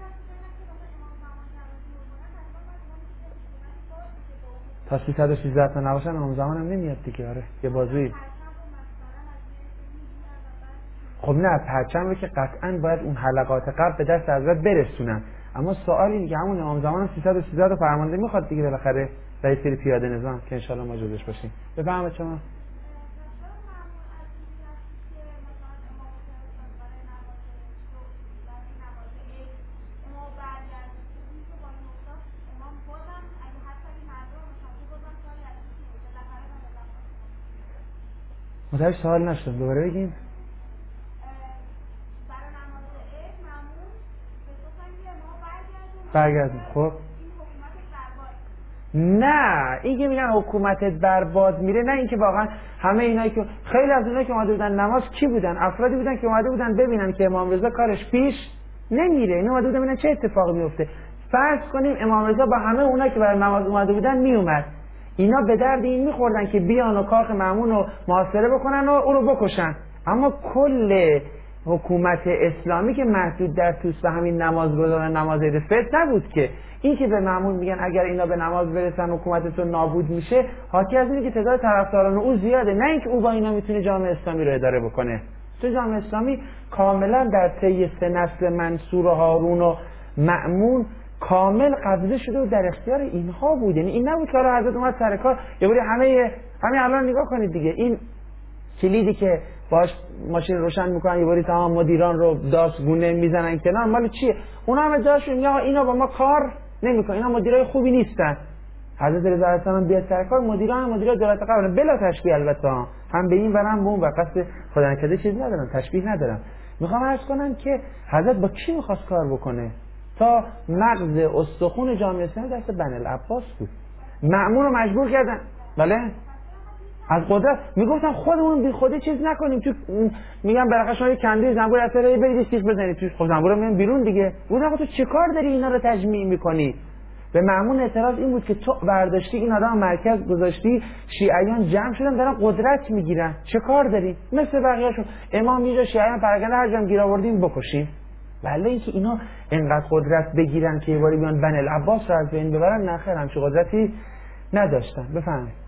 تا 313 تا نباشن امام زمان هم نمیاد دیگه. آره یه بازویی. خب نه پرچم رو که قطعا باید اون حلقات قبل به دست حضرت برسونن، اما سوالی دیگه همون امام زمان هم 313 تا فرمانده میخواد دیگه بالاخره رئیس پیاده نظام که انشالله ما جزش باشیم. بفهمید شما. متوجه سوال نشدم، دوباره بگین. برگردیم. خب نه این که میگن حکومتت برباد میره، نه اینکه واقعا همه اینایی که خیلی از اونایی که اومده بودن نماز کی بودن؟ افرادی بودن که اومده بودن ببینن که امام رضا کارش پیش نمیره، اینا اومده بودن ببینن چه اتفاقی میفته. فرض کنیم امام رضا با همه اونایی که برای نماز اومده بودن میومد، اینا به درد این میخوردن که بیان و کاخ مأمون رو محاصره بکنن و اون رو بکشن. اما کل حکومت اسلامی که محدود در توس به همین نماز گذارن، نماز عید فطر نبود که. این که به مأمون میگن اگر اینا به نماز برسن حکومتتون نابود میشه، حاکی از اینه که تعداد طرفداران او زیاده، نه اینکه او با اینا میتونه جامعه اسلامی رو اداره بکنه. تو جامعه اسلامی کاملا در طی 3 نسل منصور و هارون و مأمون کامل قبضه شده و در اختیار اینها بود. یعنی این نبود که حضرت اومد سر کار یه باری همین الان نگاه کنید دیگه، این کلیدی که باش ماشین روشن میکنن یه باری تمام مدیران رو داستگونه میزنن کنار، مال چیه؟ اونا هم ادعاشون میگه اینا با ما کار نمیکنن، اینا مدیرای خوبی نیستن. حضرت رضا علیه السلام بیاد سر کار، مدیرای دولت قبل بلا تشبیه، البته هم به این برم به اون و قصد خدا نکرده چیز ندارم، تشبیه ندارم. میخوام عرض کنم که حضرت با کی میخواست کار بکنه؟ تا مغز استخون جامعه اسلامی دست بنی العباس بود. مأمون رو مجبور کردن، بله از قدرت میگفتن خودمون بی خودی چیز نکنیم، تو میگن بالاخره شما یه کنده زنبور اثری برید سیخ بزنید توش، خب زنبور رو میان بیرون دیگه. گفتن تو چیکار داری اینا رو تجمیع میکنی؟ به مأمون اعتراض این بود که تو برداشتی این آدم مرکز گذاشتی، شیعیان جمع شدن دارن قدرت میگیرن، چه کار داری؟ مثل بقیه‌شون امام یه جا شیعیان پراکنده هر جام گیر آوردیم بکشیم. بله اینکه اینا انقدر قدرت بگیرن که یه باری بیان بنی العباس رو از بین ببرن، نه خیر، همچین قدرتی نداشتن. بفهمید.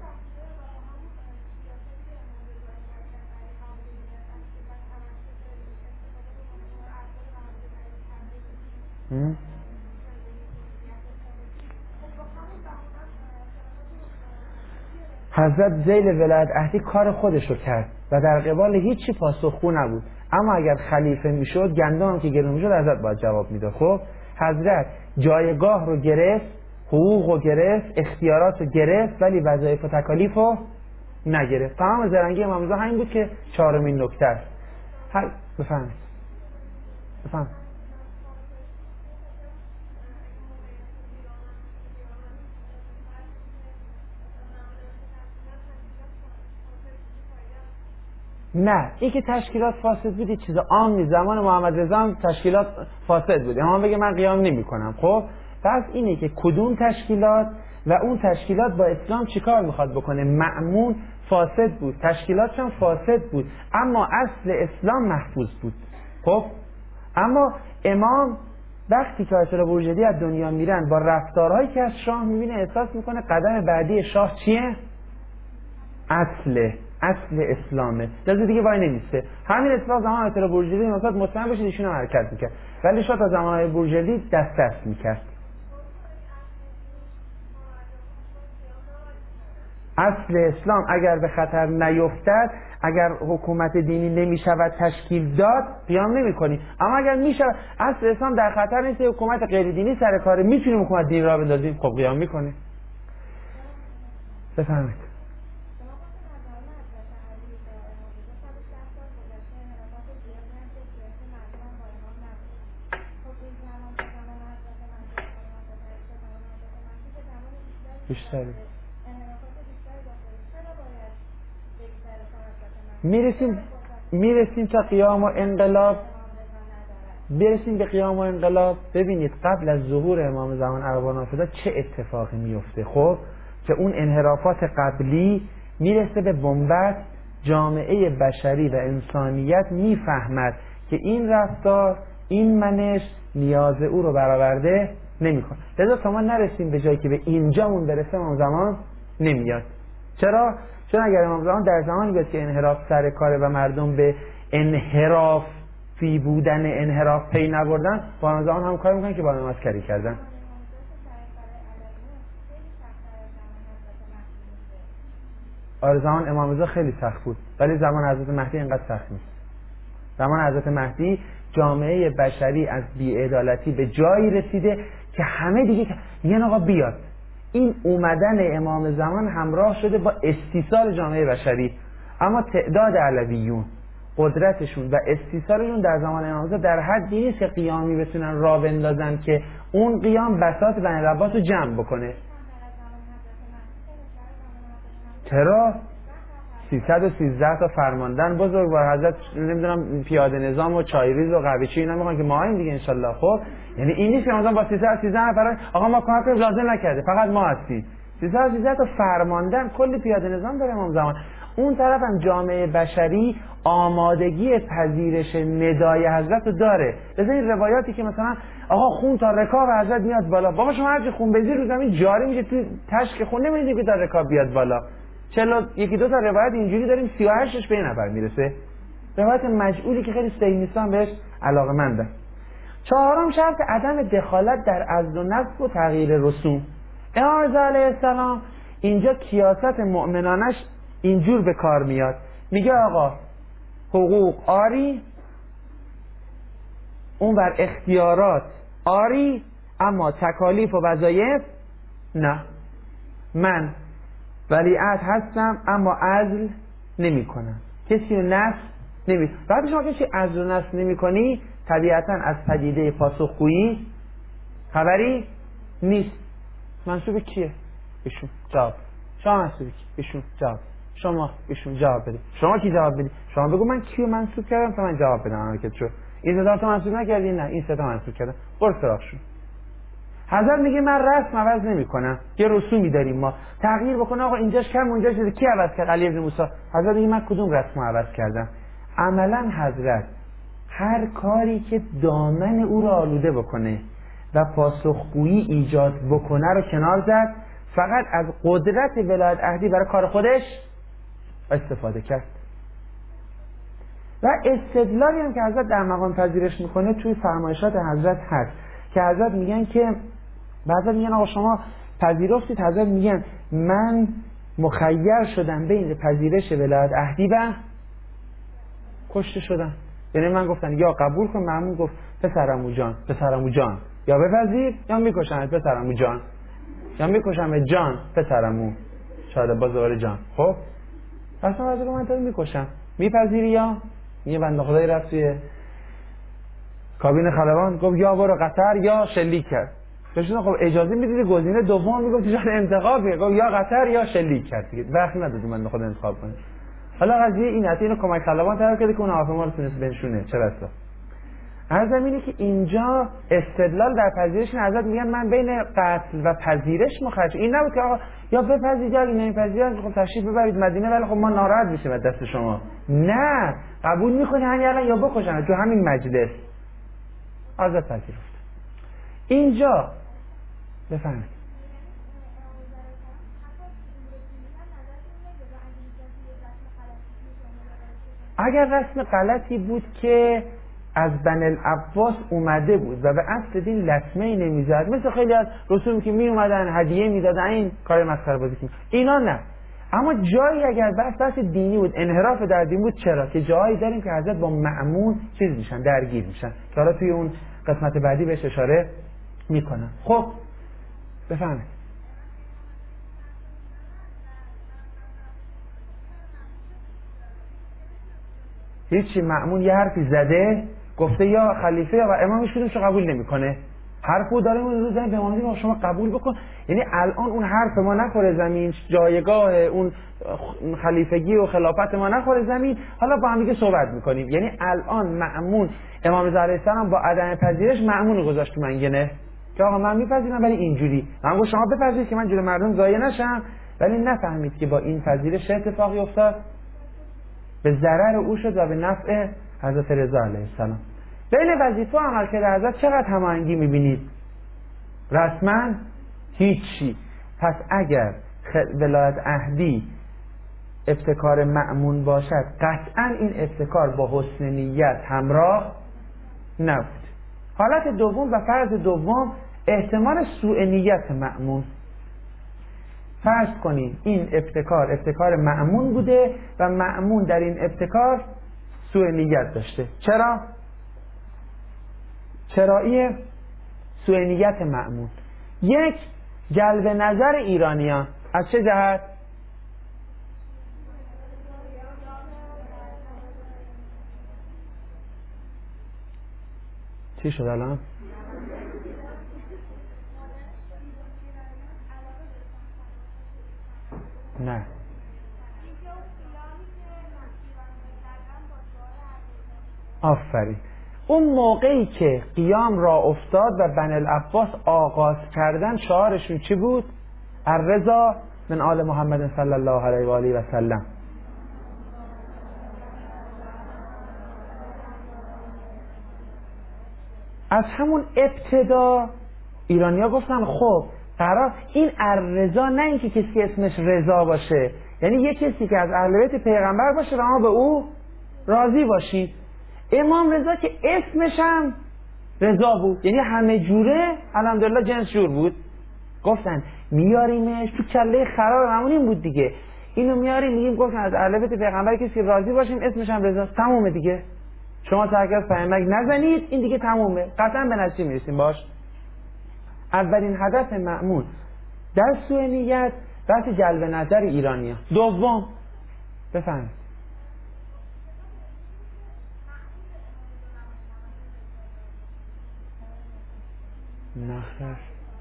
حضرت ذیل ولایت عهدی کار خودش رو کرد و در قبال هیچی پاسخگو نبود، اما اگر خلیفه میشد گندم که گرون میشد حضرت باید جواب میداد. خب حضرت جایگاه رو گرفت، حقوق رو گرفت، اختیارات رو گرفت، ولی وظایف و تکالیف رو نگرفت. تمام زرنگی امام رضا همین بود که 4مین نکته است. بفهمید. نه این که تشکیلات فاسد بود چیز عامی، زمان محمد رضا هم تشکیلات فاسد بود، اما بگه من قیام نمی کنم. خب پس اینه که کدوم تشکیلات و اون تشکیلات با اسلام چیکار میخواد بکنه. مأمون فاسد بود، تشکیلاتش هم فاسد بود، اما اصل اسلام محفوظ بود. خب اما امام وقتی که آیت الله بروجردی از دنیا میرن، با رفتارهایی که از شاه میبینه احساس میکنه قدم بعدی شاه چیه؟ اصل اسلامه، لازم دیگه وای نمیسته. همین اتفاق زمان آیت الله بروجردی مثلا مطمئن بشید ایشون هم حرکت میکرد، ولی شاه تا زمان آیت بروجردی دست میکرد. اصل اسلام اگر به خطر نیفتد، اگر حکومت دینی نمیشود تشکیل داد، قیام نمی‌کنی. اما اگر میشود، اصل اسلام در خطر نیست، حکومت غیر دینی سر کاره، میتونیم حکومت دینی را بندازیم، خب قیام میکنه. بفرمایید. بیشتری میرسیم تا قیام و انقلاب، برسیم به قیام و انقلاب. ببینید قبل از ظهور امام زمان ارباب نافذه چه اتفاقی میفته. خب که اون انحرافات قبلی میرسه به بنبست، جامعه بشری و انسانیت میفهمد که این رفتار، این منش نیاز او رو برآورده نمیکنه. لذا تا ما نرسیم به جایی که به اینجامون برسه، امام زمان نمیاد. چرا؟ چون اگر امام زمان در زمانی بیاد که انحراف سر کاره و مردم به انحرافی بودن انحراف پی نبردن، با امام زمان هم کار میکنن که با نمازکری کردن. آره زمان امام رضا خیلی سخت بود، ولی زمان حضرت مهدی اینقدر سخت نیست. زمان حضرت مهدی جامعه بشری از بی‌عدالتی به جایی رسیده که همه دیگه میگن آقا بیاد. این اومدن امام زمان همراه شده با استیصال جامعه بشری، اما تعداد علویون، قدرتشون و استیصالشون در زمان امام رضا در حدی نیست که قیامی بتونن راه بندازن که اون قیام بساط بنی العباس رو جمع بکنه. چرا 313 تا فرماندن بزرگوار حضرت، نمیدونم پیاده نظام و چایریز و قویچی اینا میخوان که ما این دیگه انشالله. خب یعنی این نیست که مثلا با 313 نفر آقا ما کار کنیم لازم نکرده فقط ما هستیم. 313 تا فرماندن کلی پیاده نظام داره امام زمان. اون طرف هم جامعه بشری آمادگی پذیرش ندای حضرت رو داره. لذا این روایاتی که مثلا آقا خون تا رکاب حضرت میاد بالا، بابا شما هرچی خون بزیر رو زمین جاری میشه تو تشک خون، نمیدونید که تا رکاب بیاد بالا. یکی دو تا روایت اینجوری داریم 38ش به این نفر میرسه. روایت مجعولی که خیلی صحیح بهش علاقه‌مندم. چهارم شرط عدم دخالت در عزل و نصب و تغییر رسوم. امام رضا علیه السلام اینجا کیاست مؤمنانش اینجور به کار میاد، میگه آقا حقوق آری، اون بر اختیارات آری، اما تکالیف و وظایف نه. من ولیعهد هستم اما عزل نمی کنم، کسی رو نصب نمی. وقتی شما کسی عزل و نصب نمی کنی طبیعتا از پدیده پاسخگویی خبری نیست. منصوب کیه؟ بشون جواب. شما منصوب کی؟ بشون جواب. شما بشون جواب بده. شما کی جواب بدی؟ شما بگو من کیو منصوب کردم تا من جواب بدم. حرکت شو. این صدا تو منصوب نکردی؟ نه این صدا منصوب کردم. برو سراغشون. حضرت میگه من رسم عوض نمی‌کنم، یه رسومی داریم ما، تغییر بکنه آقا اینجاش کم اونجاش زیاد. کی عوض کرد؟ علی ابن موسی. حضرت میگه من کدوم رسم عوض کردم؟ عملا حضرت هر کاری که دامن او را آلوده بکنه و پاسخگویی ایجاد بکنه رو کنار زد، فقط از قدرت ولایت عهدی برای کار خودش استفاده کرد. و استدلالی هم که حضرت در مقام پذیرش میکنه توی فرمایشات حضرت هست که حضرت میگن که حضرت میگن آقا شما پذیرفتید، حضرت میگن من مخیر شدم بین پذیرش ولایت عهدی و کشته شدم. یعنی من گفتن یا قبول کن، مأمون گفت پسرمو جان پسرمو جان، یا بپذیر یا میکشمت پسرمو جان، یا میکشمت جان پسرمو شاید بازوار جان. خب اصلا حضرت من تو میکشم، میپذیری یا یه بنده خدایی رفت توی کابین خلبان گفت یا برو قطر یا شلیک کرد. بهشون خب اجازه میدید گزینه دوم میگفت جان انتخاب میگه، گفت یا قطر یا شلیک کرد دیگه، وقت نداد من خود انتخاب کنه. حالا قضیه این است، اینو کمک خلبان طرف کرده که اون هواپیما رو تونست بنشونه. چه بسا عرضم اینه که اینجا استدلال در پذیرش حضرت میگن من بین قتل و پذیرش مخرج. این نبود که آقا یا بپذیرید یا نمیپذیرید خب تشریف ببرید مدینه ولی خب ما ناراحت میشیم از دست شما. نه، قبول میکنی همین الان یا بکشن تو همین مجلس. حضرت پذیرفت. اینجا بفرمایید. اگر رسم غلطی بود که از بن العباس اومده بود و به اصل دین لطمه نمیزد، مثل خیلی از رسومی که می اومدن هدیه میدادن، این کار مسخره بازی کنیم، اینا نه. اما جایی اگر بحث دینی بود، انحراف در دین بود، چرا؟ که جایی داریم که حضرت با مأمون چیز میشن، درگیر میشن که حالا توی اون قسمت بعدی بهش اشاره میکنن. خب بفهمید. هیچی، مأمون یه حرفی زده گفته یا خلیفه یا امامش کدومشو قبول نمیکنه، حرفو داره اون روز زمین به امام شما قبول بکن. یعنی الان اون حرف ما نخوره زمین، جایگاه اون خلیفگی و خلافت ما نخوره زمین، حالا با هم دیگه صحبت میکنیم. یعنی الان مأمون امام رضا علیه السلام با عدم پذیرش مأمون رو گذاشت تو منگنه که آقا من میپذیرم ولی اینجوری، من گفتم شما بپذیرید که من جلوی مردم ضایع نشم، ولی نفهمید که با این پذیرش اتفاقی افتاد، به ضرر او شد و به نفع حضرت رضا علیه السلام. بین وظیفه و عملکرد حضرت چقدر هماهنگی میبینید؟ رسما هیچی. پس اگر ولایت عهدی ابتکار مأمون باشد، قطعا این ابتکار با حسن نیت همراه نبود. حالت دوم و فرض دوم احتمال سوء نیت مأمون. فرض کنیم این ابتکار مأمون بوده و مأمون در این ابتکار سوء نیت داشته. چرا؟ چراییه سوء نیت مأمون؟ یک، جلب نظر ایرانیان. از چه جهت؟ چی شد الان؟ نه آفرین. اون موقعی که قیام را افتاد و بنی العباس آغاز کردن، شعارشون چی بود؟ الرضا من آل محمد صلی الله علیه و آله و سلم. از همون ابتدا ایرانیا گفتن خب قرار این الرضا نه اینکه کسی اسمش رضا باشه، یعنی یه کسی که از اهل بیت پیغمبر باشه و ما به او راضی باشید. امام رضا که اسمش هم رضا بود، یعنی همه جوره الحمدلله جنس جور بود. گفتن میاریمش تو کله خراب همون این بود دیگه، اینو میاریم میگیم گفتن از اهل بیت پیغمبر کسی راضی باشیم اسمش هم رضا، تمومه دیگه. شما ترکیب پیامک نزنید این دیگه تمومه، قطعا به نتیجه میرسیم باش. اولین هدف مأمون در سوء نیت بحث جلب نظر ایرانی‌ها. دوم بفرمایید. نخیر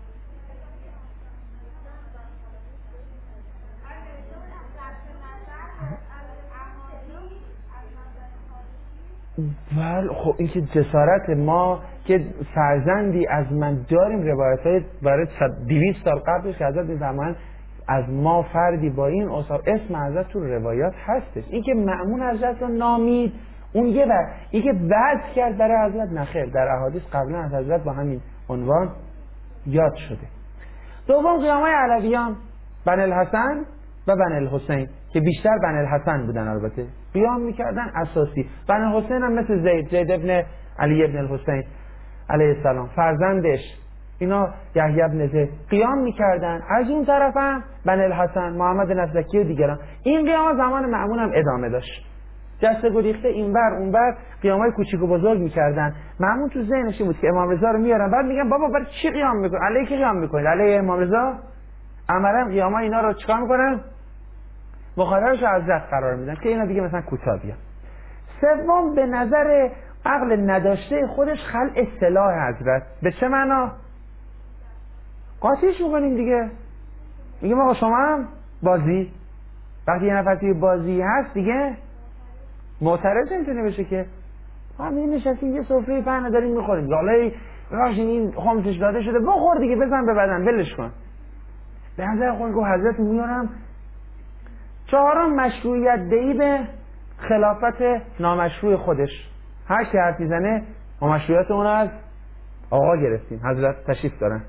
بله خب این که جسارت ما که فرزندی از من داریم، روایت های برای 200 سال قبلش که حضرت زمان از ما فردی با این اصاب اسم حضرت تو روایات هستش. این که مأمون حضرت رو نامید اون یه بر این که بعد کرد برای حضرت نخیر، در احادیث قبلا از حضرت با همین عنوان یاد شده. دوم قیامای علویان بنی الحسن و بنی الحسین که بیشتر بنی الحسن بودن، البته قیام میکردن اساسی. بنی الحسین هم مثل زید ابن علی ابن الحسین علیه السلام فرزندش اینا یحیی ابن زید قیام میکردن. از اون طرف هم بنی الحسن محمد نزدکی و دیگران. این قیام زمان مأمون هم ادامه داشت، دسته گریخته اینور اونور قیامای کوچیک و بزرگ میکردن. مأمون تو ذهنش بود که امام رضا رو میارن، بعد میگن بابا برای چی قیام میکنید؟ علیه کی قیام میکنید؟ علیه امام رضا؟ عملا قیامای اینا رو چیکار میکنن؟ مخاطبش حضرت قرار میدن که اینا دیگه مثلا کوتاه بیان. سوم به نظر عقل نداشته خودش خلع سلاح حضرت. به چه معنا؟ قاطیش میکنیم دیگه، میگیم آقا شما هم بازی، وقتی یه نفر توی بازی هست دیگه معترض نمیتونه بشه که همین نشستیم یه سفره پهن داریم میخوریم، حالا راشین این خمسش داده شده بخور دیگه، بزن به بدن ولش کن. به نظر خود گفت حضرت میارم. چهارم مشروعیت دهی به خلافت نامشروع خودش. هر کی حرف میزنه ما مشروعیت اون از آقا گرفتیم، حضرت تشریف دارن.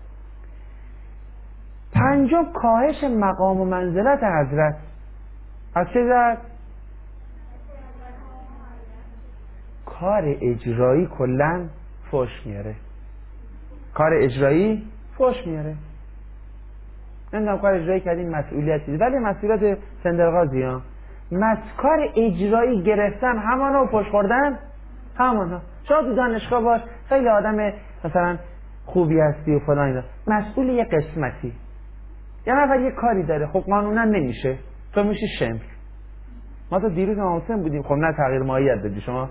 پنجم کاهش مقام و منزلت حضرت. از چه زد؟ کار اجرایی کلن فوش میاره، کار اجرایی فوش میاره. نمیدونم کار اجرایی کردین مسئولیتی، ولی مسئولیت سندرغازی ها کار اجرایی گرفتن همانا و پشت خوردن همانا. شاید تو دانشگاه باش خیلی آدم مثلا خوبی هستی و فلان اینا، مسئول یه قسمتی، یه نفر یه کاری داره خب قانونا نمیشه، تو میشی شمر. ما تو دیروز امام بودیم، خب نه تغییر ماهیت بدی شما،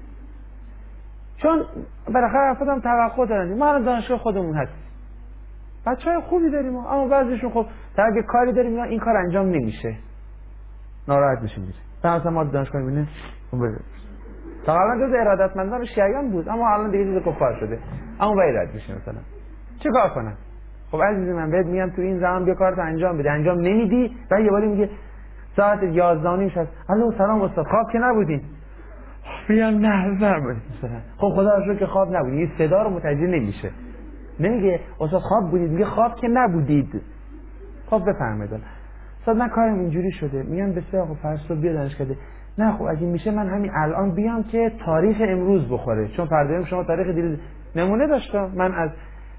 چون بالاخره افراد هم توقع دارن. ما الان دانشگاه خودمون هستیم، بچه‌های خوبی داریم اما بعضیشون خب طرف یه کاری داریم یا این کار انجام نمیشه ناراحت میشه میره. مثلا ما دانشگاه میبینه تا قبلا جز ارادتمندان شیعیان بود اما الان دیگه جز کفار شده، اما باید رد میشه. مثلا چه کار کنم؟ خب عزیز من بهت میگم تو این زمان بیا کارت انجام بده، انجام نمیدی و یه باری میگه ساعت 11:30 شد الو سلام استاد خواب که نبودین؟ میگم نه نبودین. خب خدا رو شکر که خواب نبودین. این صدا رو متوجه نمیشه، نمیگه استاد خواب بودید، میگه خواب که نبودید. خب بفرمایید استاد من کارم اینجوری شده. میگم بسیار خب فرض تو بیا دانشگاه. نه خب اگه میشه من همین الان بیام که تاریخ امروز بخوره، چون فردا شما تاریخ دیروز نمونه داشتم. من از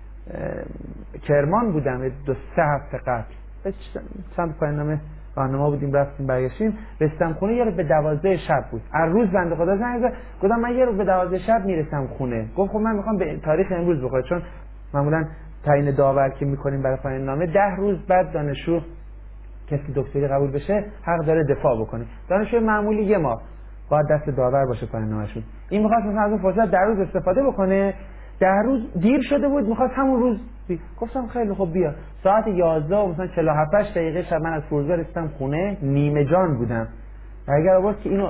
کرمان بودم 2-3 هفته قبل، چند پایان‌نامه راهنما بودیم رفتیم برگشتیم، رسیدم خونه یه رو به 12 شب بود. هر روز بنده خدا زنگ زد گفتم من یه رو به 12 شب میرسم خونه. گفت خب من میخوام به تاریخ امروز بخوره، چون معمولا تعیین داور که میکنیم برای پایان نامه 10 روز بعد دانشجو کسی دکتری قبول بشه حق داره دفاع بکنه. دانشجو معمولی یه ماه باید دست داور باشه پایان نامه‌شون. این میخواست مثلا از اون فرصت 10 روز استفاده بکنه، 10 روز دیر شده بود میخواست همون روز گفتم خیلی خوب بیا. ساعت 11 و مثلا 47 دقیقه شب من از فرودگاه رسیدم خونه، نیمه جان بودم. اگر آورد که اینو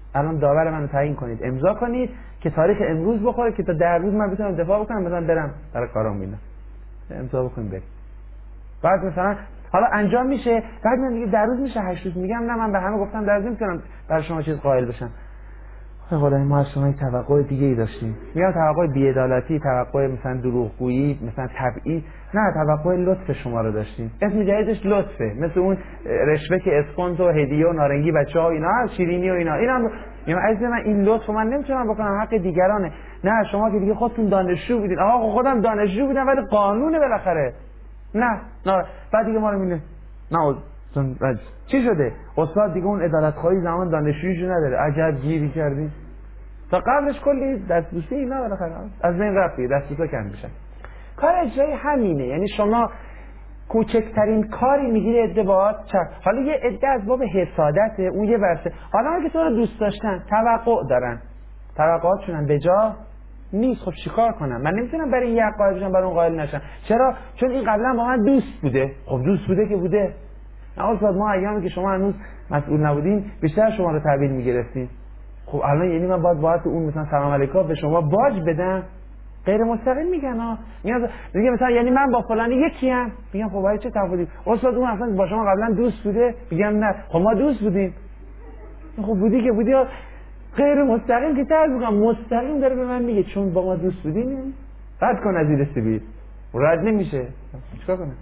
الان داور منو تعیین کنید، امضا کنید که تاریخ امروز بخوره که تا 10 روز من بتونم دفاع بکنم، مثلا برم برای کارام میرم، امضا بکنید برید. بعد مثلا حالا انجام میشه، بعد من دیگه 10 روز میشه 8 روز میگم نه من به همه گفتم 10 روز نمیتونم برای شما چیز قائل بشم. خدای ما از شما این توقع دیگه ای داشتیم. میگم توقع بی‌عدالتی، توقع مثلا دروغگویی، مثلا تبعیض، نه توقع لطف شما رو داشتیم. اسم جدیدش لطفه، مثل اون رشوه که اسفنت و هدیه و نارنگی بچه‌ها اینا، شیرینی و اینا میگم عزیز من این لطف من نمیتونم بکنم، حق دیگرانه. نه شما که دیگه خودتون دانشجو بودین، آقا خودم دانشجو بودم ولی قانونه بالاخره. نه بعد دیگه ما رو میگه نه چی شده؟ استاد دیگه اون عدالت‌خواهی زمان دانشجوییشو نداره. عجب گیری کردین. تا قبلش کلی دستبوسی اینا بالاخره از بین رفت، دستبوسا کم میشن. کار اجرایی همینه، یعنی شما کوچکترین کاری میگیره ادعاات چپ. حالا یه ادعا از باب حسادته، اون یه ورشه. آدمایی که تو رو دوست داشتن توقع دارن، توقعاتشون به جا نیست. خب چیکار کنم؟ من نمیتونم برای این یک قائل بشم برای اون قائل نشم. چرا؟ چون این قبلا با من دوست بوده. خب دوست بوده که بوده. نه ما ایامی که شما هنوز مسئول نبودین بیشتر شما رو تحویل میگرفتین. خب الان یعنی من باید اون مثلا سلام علیکم به شما باج بدم؟ غیر مستقیم میگن ها. میگه مثلا یعنی من با فلانی یکی ام. میگم خب برای چه تفاوتی؟ استاد اون اصلا با شما قبلا دوست بوده؟ میگم نه. خب ما دوست بودیم. خب بودی که بودی. غیر مستقیم که تعریف میکنم، مستقیم داره به من میگه چون با ما دوست بودیم رد کن از این سبیل. رد نمیشه. چیکار کنم؟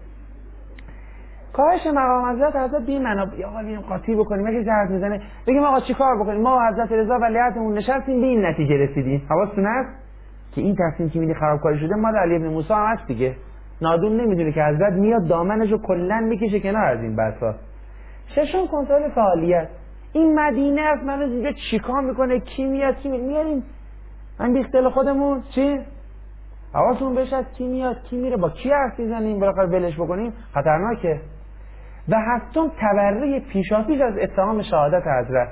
کاهش مقام حضرت بی معنا یا حالا قاطی بکنیم، اگه جهت میزنه بگیم آقا چیکار بکنیم؟ ما حضرت رضا ولیعهدمون نشستیم به این نتیجه رسیدیم. حواستون هست که این تصمیم که میدی خرابکاری شده مال علی ابن موسی هم هست دیگه. نادون نمیدونه که حضرت میاد دامنشو کلا میکشه کنار از این بحثا. ششم کنترل فعالیت. این مدینه است، من از اینجا چیکار میکنه، کی میاد کی میاریم من بیختل خودمون چی حواستون بشه کی میاد کی میره، با کی حرف میزنیم بالاخره ولش بکنیم خطرناکه. و هفتم تبرئه پیشاپیش از اتهام شهادت حضرت.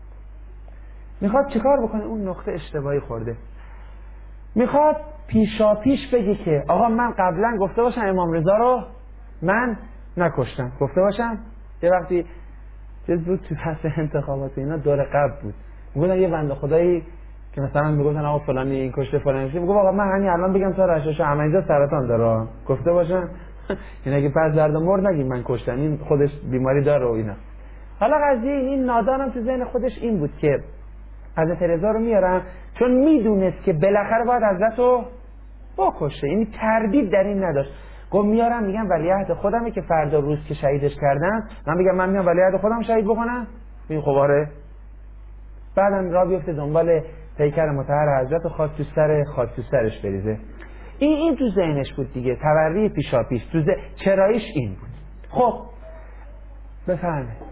میخواد چیکار بکنه؟ اون نقطه اشتباهی خورده. میخواد پیشاپیش بگه که آقا من قبلا گفته باشم امام رضا رو من نکشتم، گفته باشم. یه وقتی چیز بود تو پس انتخابات اینا دور قبل بود، میگفتن یه بنده خدایی که مثلا میگفتن آقا فلانی این کشته فلانی، میگه آقا من همین الان بگم تا رشاش همینجا سرطان داره، گفته باشم این اگه پس درد مرد نگیم من کشتم، این خودش بیماری داره و اینا. حالا قضیه این نادانم تو ذهن خودش این بود که حضرت رضا رو میارم چون میدونست که بالاخره باید حضرت رو بکشه، این تردید در این نداشت. گفت میارم میگم ولیعهد خودمه که فردا روز که شهیدش کردم من میگم من میام ولیعهد خودم شهید بکنم. این خب آره. بعدم راه بیفته دنبال پیکر مطهر حضرت و خاک تو سرش بریزه. این تو ذهنش بود دیگه، تبرئه پیشاپیش تو چراییش این بود. خب بفرمایید.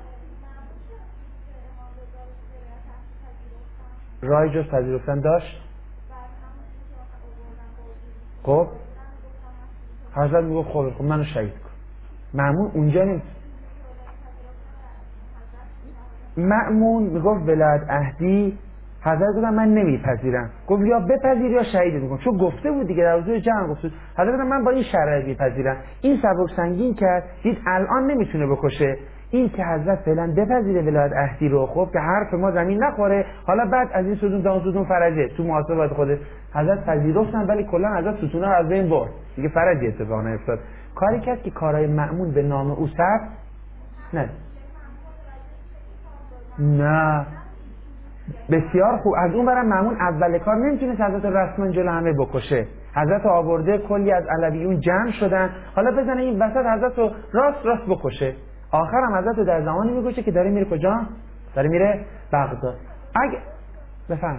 رای جز پذیرفتن داشت؟ خب حضرت میگفت خب منو شهید کن. مأمون اونجا نیست. مأمون میگفت ولایت عهدی، حضرت گفتن من نمیپذیرم. گفت یا بپذیر یا شهیدت میکنم، چون گفته بود دیگه در حضور جمع گفت. حضرت گفتن من با این شرایط میپذیرم. این سبک سنگین کرد، دید الان نمیتونه بکشه. این که حضرت فعلا بپذیره ولایت عهدی رو، خب که حرف ما زمین نخوره، حالا بعد از این ستون تا اون ستون فرجه تو محاسبات خودش حضرت پذیرفتن، ولی کلا حضرت ستونا رو از بین برد دیگه، فرجی اتفاق نیفتاد. کاری کرد که کارهای مأمون به نام او ثبت نه بسیار خوب. از اون برم مأمون اول کار نمیتونست حضرت رسما جلو همه بکشه. حضرت آورده، کلی از علویون جمع شدن، حالا بزنه این وسط حضرت رو راست بکشه. آخرم حضرت رو در زمانی میکشه که داره میره کجا؟ داره میره بغداد. اگه بفهم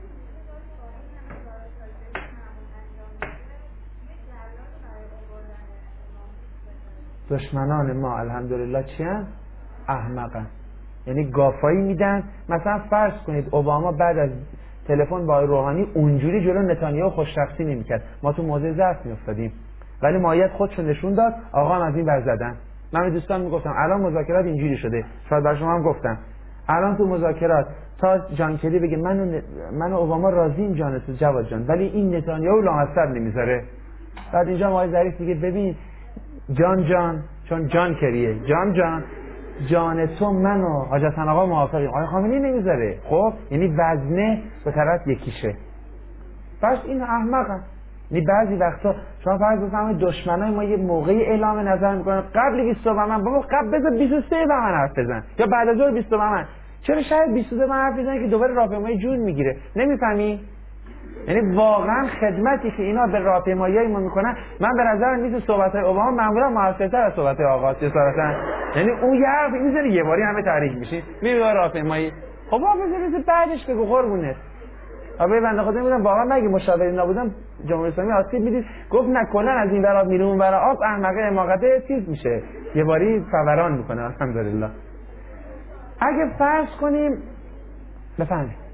دشمنان ما الحمدلله چی هن؟ احمقن، یعنی گافایی میدن. مثلا فرض کنید اوباما بعد از تلفن با روحانی اونجوری جلو نتانیاهو خوش‌شخصی نمیکرد، ما تو موضع ضعف میافتادیم، ولی مایت خودشو نشون داد. آقا هم از این ور زدن. من به دوستان میگفتم الان مذاکرات اینجوری شده، شاید بر شما هم گفتم الان تو مذاکرات تا جان کلی بگه من و اوباما راضییم جان تو جواد جان، ولی این نتانیاهو لامصب نمیذاره. بعد اینجا آقای ظریف میگه ببین جان چون جان کریه جان جان تو من و حاج حسن آقا موافقیم. آقای خامنه‌ای نمیذاره. خب یعنی وزنه به طرف یکیشه. پس این احمقن. یعنی بعضی وقتا شما فرض بفرمایید دشمنای ما یه موقعی اعلام نظر میکنن قبل 20 بهمن، بابا قبل بذار 23 بهمن حرف بزن یا بعد از ظهر 20 بهمن. چرا شاید 22 بهمن حرف بزنن که دوباره راهپیمایی جون میگیره؟ نمیفهمی؟ یعنی واقعا خدمتی که اینا به راهپیمایی ما میکنن، من به نظر میاد صحبت‌های اوباما معمولا موثرتر از صحبت‌های آقا جسارتا. یعنی اون یه حرف میزنه یه باری همه تحریک میشین میره راهپیمایی. خب بذار بعدش بگو قربونت. آبای بنده خدا میگم واقعا مگه مشاوری نبودم جمهوری اسلامی آسیب میدید؟ گفت نه کلا از این ورا میره اون ورا آب احمقه حماقته چیز میشه، یه باری فوران میکنه. الحمدلله. اگه فرض کنیم بفهمید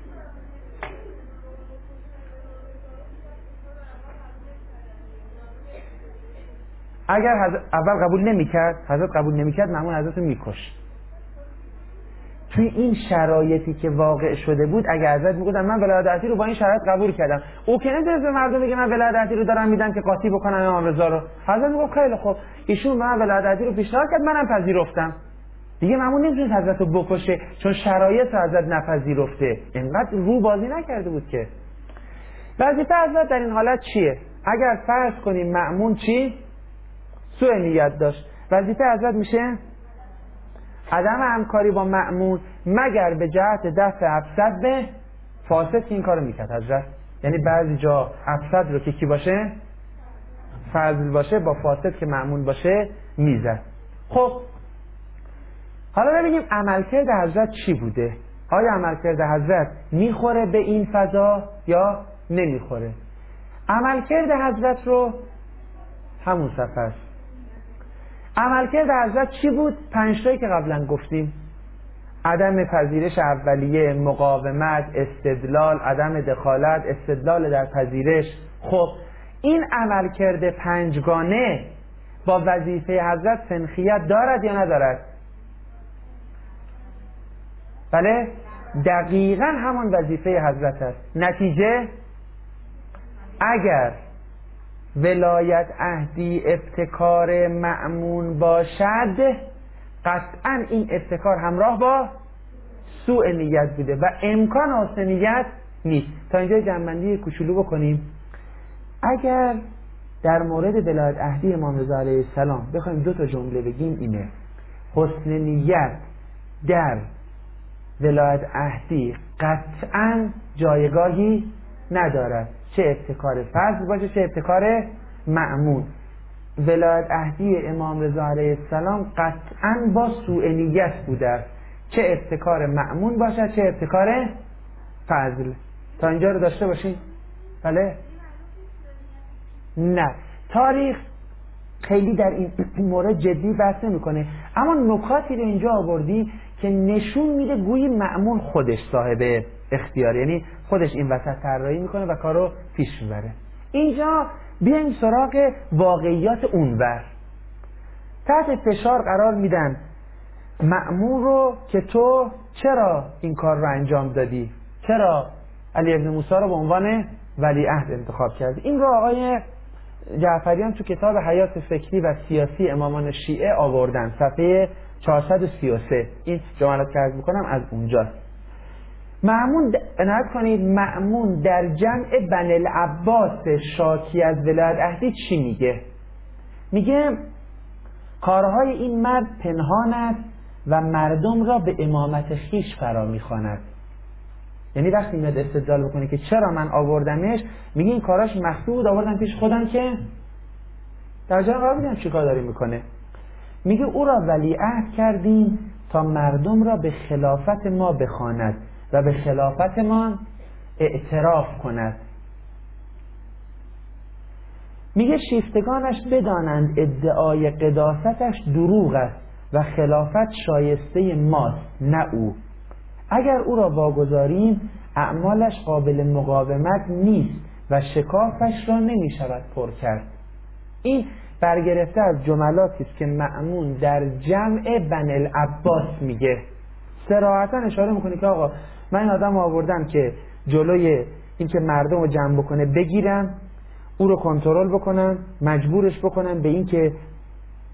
اگر اول قبول نمیکرد، حضرت قبول نمیکرد، مأمون حضرت رو میکش. توی این شرایطی که واقع شده بود اگر حضرت میگفتن من ولایت رو با این شرایط قبول کردم، او که نمیتونست به مردم بگه من ولایت رو دارم میدم که قاطی بکنم امام رضا رو. حضرت میگفت خیلی خوب، ایشون به من ولایت رو پیشنهاد کرد، منم پذیرفتم. دیگه مأمون نمیتونست حضرت رو بکشه چون شرایط رو حضرت نپذیرفته. اینقدر رو بازی نکرده بود که. وظیفه حضرت در این حالت چیه؟ اگر فرض کنیم مأمون چی؟ سوء نیت داشت، وظیفه حضرت میشه عدم همکاری با مأمون مگر به جهت دفع افسد به فاسد که این کارو میکرد حضرت. یعنی بعضی جا افسد رو که کی باشه؟ فضل باشه، با فاسد که مأمون باشه میزد. خب حالا ببینیم عملکرد حضرت چی بوده. آیا عملکرد حضرت میخوره به این فضا یا نمیخوره؟ عملکرد حضرت رو همون صفحه است. عملکرد حضرت چی بود؟ 5 تایی که قبلا گفتیم: عدم پذیرش اولیه، مقاومت، استدلال، عدم دخالت، استدلال در پذیرش. خب این عملکرد 5گانه با وظیفه حضرت سنخیت دارد یا ندارد؟ بله، دقیقا همان وظیفه حضرت است. نتیجه اگر ولایت عهدی ابتکار مأمون باشد، قطعا این ابتکار همراه با سوء نیت بوده و امکان حسن نیت نیست. تا اینجا جمع‌بندی کوچولو بکنیم. اگر در مورد ولایت عهدی امام رضا علیه السلام بخوایم 2 تا جمله بگیم اینه: حسن نیت در ولایت عهدی قطعا جایگاهی ندارد، چه ابتکار فرض باشه چه ابتکار مأمون. ولایت عهدی امام رضا علیه السلام قطعا با سوء نیت بوده است، چه ابتکار مأمون باشد چه ابتکار فضل. تا اینجا رو داشته باشین؟ بله؟ نه، تاریخ خیلی در این مورد جدی بحث نمیکنه، اما نکاتی رو اینجا آوردی که نشون میده گویی مأمون خودش صاحب اختیار، یعنی خودش این وسط طراحی میکنه و کارو پیش میبره. اینجا بیایم سراغ واقعیات اونور. تحت فشار قرار میدن مأمون رو که تو چرا این کار رو انجام دادی، چرا علی ابن موسی رو به عنوان ولیعهد انتخاب کردی. این رو آقای جعفریان تو کتاب حیات فکری و سیاسی امامان شیعه آوردن، صفحه 433. این جملات که عرض میکنم از اونجاست. مأمون عنایت کنید، مأمون در جمع بنی العباس شاکی از ولایت عهدی چی میگه؟ میگه کارهای این مرد پنهان است و مردم را به امامت خویش فرا میخواند. یعنی وقتی میاد استدلال بکنه که چرا من آوردمش، میگه این کاراش مخفی بود، آوردم پیش خودم که در جای قرار بدم چی کار داری میکنه. میگه او را ولیعهد کردیم تا مردم را به خلافت ما بخواند و به خلافت ما اعتراف کند. میگه شیفتگانش بدانند ادعای قداستش دروغ است و خلافت شایسته ماست نه او. اگر او را واگذاریم اعمالش قابل مقاومت نیست و شکافش را نمی شود پر کرد. این برگرفته از جملاتی است که مأمون در جمع بنی العباس میگه. صراحتا اشاره میکنه که آقا من این آدم آوردم که جلوی این که مردم رو جمع بکنه بگیرم، او رو کنترل بکنم، مجبورش بکنم به این که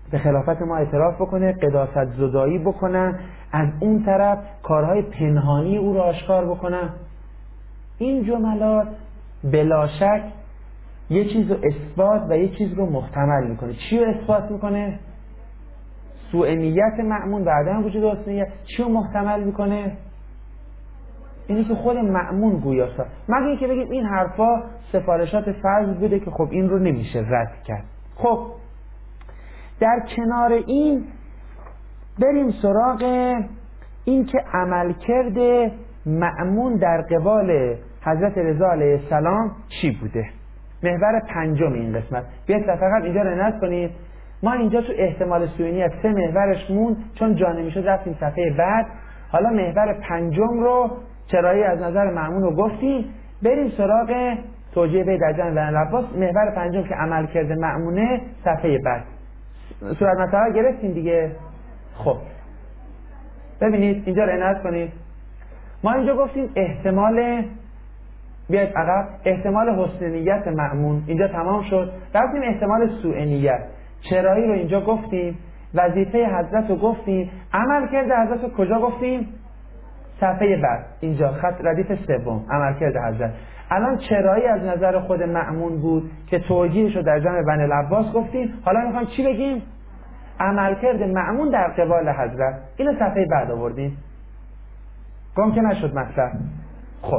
به خلافت ما اعتراف بکنه، قداست زدایی بکنن، از اون طرف کارهای پنهانی او را آشکار بکنن. این جملات بلا شک یه چیز رو اثبات و یه چیز رو محتمل میکنه. چی رو اثبات میکنه؟ سوء نیت مأمون و عدم وجود حسن نیت. چی رو محتمل میکنه؟ اینی که خود مأمون گویاست. مگه اینکه بگیم این حرفا سفارشات فرض بوده که خب این رو نمیشه رد کرد. خب در کنار این بریم سراغ این که عملکرد مأمون در قبال حضرت رضا علیه السلام چی بوده. محور پنجم این قسمت. بیاید فقط اینجا رو نصب کنید. ما اینجا تو احتمال سوء نیت 3 محورش موند، چون جا نمیشد رفتیم صفحه بعد. حالا محور پنجم رو چرایی از نظر مأمون رو گفتیم. بریم سراغ توجیه بید عجم و عباس. محور پنجم که عملکرد مأمونه صفحه بعد. صورت مسئله گرفتیم دیگه. خب ببینید اینجا رو عنایت کنید. ما اینجا گفتیم احتمال، بیاید عقب، احتمال حسن نیت مأمون اینجا تمام شد. رفتیم احتمال سوء نیت، چرایی رو اینجا گفتیم، وظیفه حضرت رو گفتیم، عملکرد حضرت رو کجا گفتیم؟ صفحه بعد اینجا خط ردیف سوم، عملکرد حضرت. الان چرایی از نظر خود مأمون بود که توجیهش رو در جمع بنی العباس گفتیم. حالا میخوایم چی بگیم؟ عملکرد مأمون در قبال حضرت. اینو صفحه بعد آوردیم. گم که نشد مطلب. خب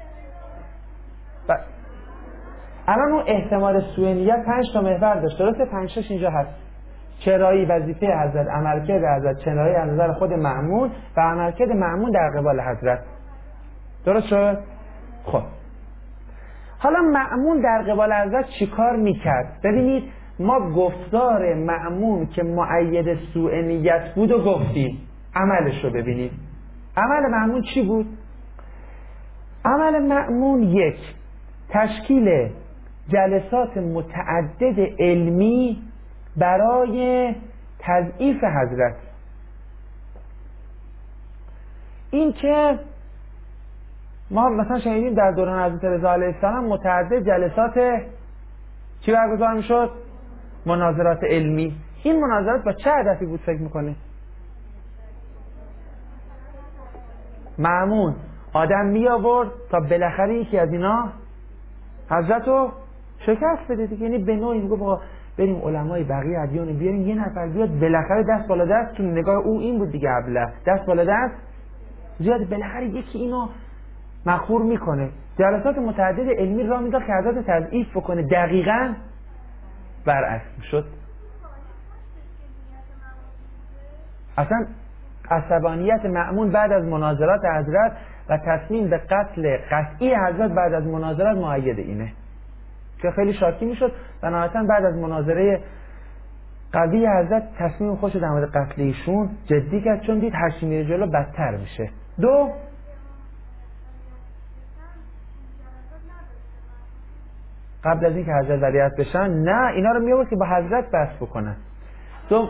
الان اون احتمال سوء نیت 5 تا محور داشت، درسته؟ 5 تاش اینجا هست. چرایی وظیفه حضرت، عملکرد حضرت، چرایی از نظر خود مأمون و عملکرد مأمون در قبال حضرت. درست شد؟ خب حالا مأمون در قبال حضرت چیکار میکرد؟ ببینید ما گفتار مأمون که مؤید سوء نیت بود و گفتیم. عملش رو ببینید. عمل مأمون چی بود؟ عمل مأمون 1 تشکیل جلسات متعدد علمی برای تضعیف حضرت. این که ما مثلا شنیدیم در دوران حضرت رضا علیه السلام متعدد جلسات چی برگزار میشد؟ مناظرات علمی. این مناظرات با چه هدفی بود فکر میکنه؟ مأمون آدم می آورد تا بالاخره یکی از اینا حضرت رو شکست بده دیگه. یعنی به نوعی میگه بابا بریم علمای بقیه ادیان بیاریم، یه نفر بیاد بالاخره دست بالا دست. تو نگاه او این بود دیگه، ابله دست بالا دست زیاد، بالاخره یکی اینو مخور میکنه. جلسات متعدد علمی را میداد که حضرت تضعیف بکنه. دقیقاً برعکس شد. اصلا عصبانیت مأمون بعد از مناظرات حضرت و تصمیم به قتل قطعی حضرت بعد از مناظرات مؤید اینه که خیلی شاکی میشد و نهایتاً بعد از مناظره قوی حضرت تصمیم خودش در مورد قتل ایشون جدی کرد، چون دید هرچی میره جلو بدتر میشه. 2 قبل از اینکه حضرت ولیعهد بشن، نه اینا رو میآورد که با حضرت بحث بکنن. 2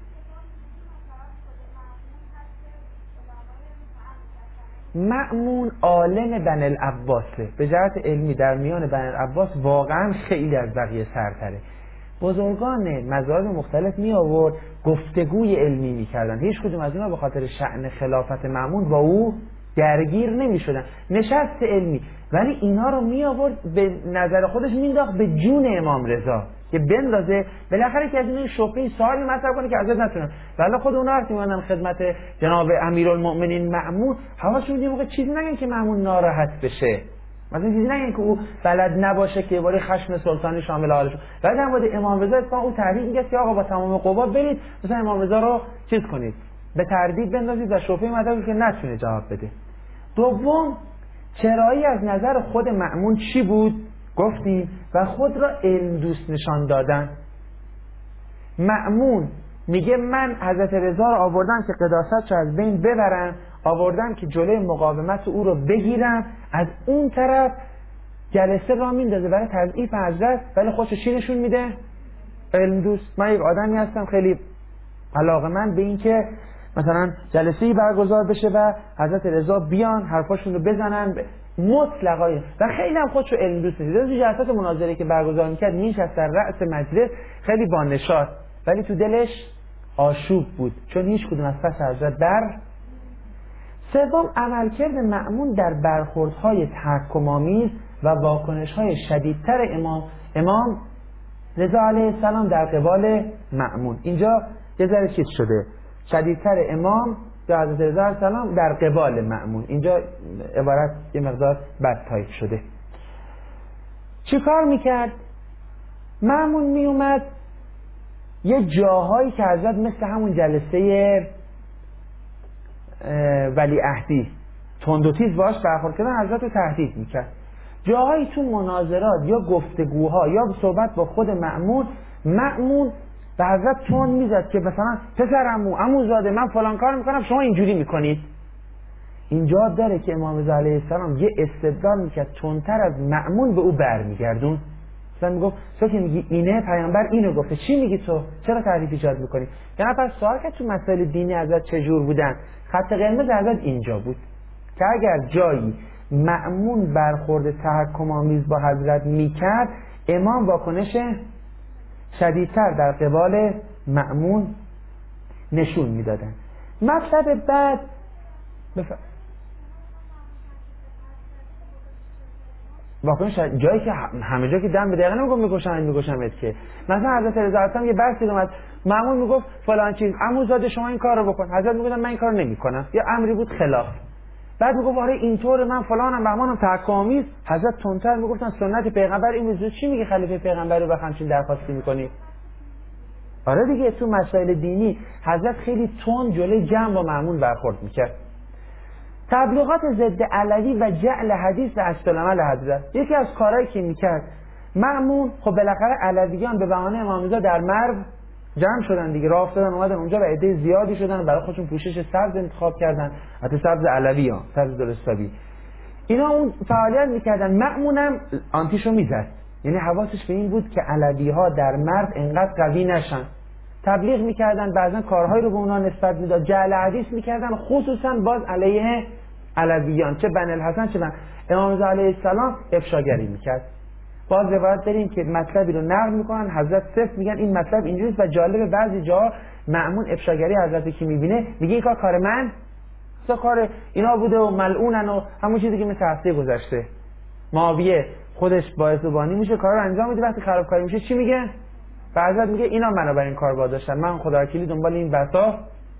مأمون عالم بنی العباسه، به جهت علمی در میان بنی العباس واقعا خیلی از بقیه سرتره. بزرگان مذاهب مختلف می آورد گفتگوی علمی می کردن. هیچ کدوم از اینا به خاطر شأن خلافت مأمون با او درگیر نمی شدن. نشست علمی. ولی اینا رو می آورد به نظر خودش مینداخت به جون امام رضا که بندازه بالاخره که از این شبهه سوالی مطرح کنه که حضرت نتونن. ولی خود اونا وقتی میومدن خدمت جناب امیرالمؤمنین مأمون، حواسشون یه موقع چیزی نگن که مأمون ناراحت بشه. مثلا چیزی نگن که او بلد نباشه که باره خشم سلطانی شامل حالشون. ولی در مورد امام رضا اصلا او تحریک میگه که آقا با تمام قوا برید مثلا امام رضا رو چیز کنید، به تردید بندازید و شبهه مطرح که نتونه جواب بده. دوم چرایی از نظر خود مأمون چی بود؟ گفتیم و خود را علم دوست نشان دادن. مأمون میگه من حضرت رضا رو آوردم که قداستش از بین ببرم، آوردم که جلوی مقاومت او رو بگیرم. از اون طرف جلسه را میندازه برای تضعیف حضرت، ولی خودش چی نشون میده؟ علم دوست. من یک آدمی هستم خیلی علاقه‌مند به این که مثلا جلسه‌ای برگزار بشه و حضرت رضا بیان حرفاشون رو بزنن مطلقاً، و خیلی هم خودشو علم دوست می‌دید. تو جلسات مناظره که برگزار می‌کرد می‌نشست در رأس مجلس خیلی با نشاط ولی تو دلش آشوب بود، چون هیچ کدوم از پس حضرت بر. سوم، عملکرد مأمون در برخوردهای تحکم‌آمیز و واکنش‌های شدیدتر امام رضا علیه السلام در قبال مأمون. اینجا یه ذره چیز شده، شدیدتر امام یا حضرت رضا علیه السلام در قبال مأمون، اینجا عبارت یه مقدار بد تایپ شده. چی کار میکرد؟ مأمون میومد یه جاهایی که حضرت مثل همون جلسه ولیعهدی تند و تیز باش برخورد کردن، حضرت رو تهدید میکرد. جاهایی تو مناظرات یا گفتگوها یا صحبت با خود مأمون به حضرت تند میزد که مثلا پسر عمو زاده من فلان کار میکنم شما اینجوری میکنید. اینجا داره که امام رضا علیه السلام یه استدلال میکرد تندتر از مأمون به او برمیگردون. مثلا میگفت تو که میگی اینه پیامبر اینو گفته، چی میگی تو؟ چرا تعریف ایجاد میکنی؟ یعنی پس سوال که تو مسائل دینی حضرت چجور بودن؟ خط قرمز حضرت اینجا بود که اگر جایی مأمون برخورد تحکم‌آمیز با حضرت میکرد، امام واکنش شدیدتر در قبال مأمون نشون میدادن. مطلب بعد واکنش جایی که همه جا که دم به دقیقه نمیگم میگوشمت که مثلا حضرت رضا علیه یه بحثی اومد، مأمون میگفت فلان چیز عمو زاده شما این کارو بکن، حضرت میگفتن من این کارو نمیکنم، یا امری بود خلاف. بعد میگفت آره اینطور من فلانم بهمانم تحکم‌آمیز، حضرت تندتر میگفتن سنت پیغمبر این موضوع، چی میگه خلیفه پیغمبر رو به همچین درخواستی میکنی؟ آره دیگه تو مسائل دینی حضرت خیلی تند جلوی جمع با مأمون برخورد میکرد. تبلیغات ضد علوی و جعل حدیث و عکس‌العمل حضرت یکی از کارهایی که میکرد مأمون. خب بالاخره علویان به بهانه امام رضا در مرو جمع شدن دیگه، راه افتادن اومدن اونجا و عده زیادی شدن، برای خودشون پوشش سبز انتخاب کردن، حتی سبز علوی سبز درستابی. اینا اون فعالیت میکردن، مأمونم آنتیشو میزد، یعنی حواسش به این بود که علوی ها در مرو انقدر قوی نشن. تبلیغ میکردن، بعضا کارهایی رو به اونا نسبت میداد، جعل حدیث میکردن، خصوصا باز علیه علویان، چه بنی الحسن چه امام رضا علیه السلام افشاگری میکرد. باز روایت داریم که مطلبی رو نقل میکنن، حضرت صرف میگن این مطلب اینجوریست و جالب بعضی جاها مأمون افشاگری حضرت که میبینه میگه این کار من مثلا کار اینا بوده و ملعونن و همون چیزی که مثل هفته گذشته معاویه خودش باعث بانی میشه کار رو انجام میده، وقتی خرابکاری میشه چی میگه؟ و حضرت میگه اینا منو بر این کار واداشتن، من خدا وکیلی دنبال این بسا.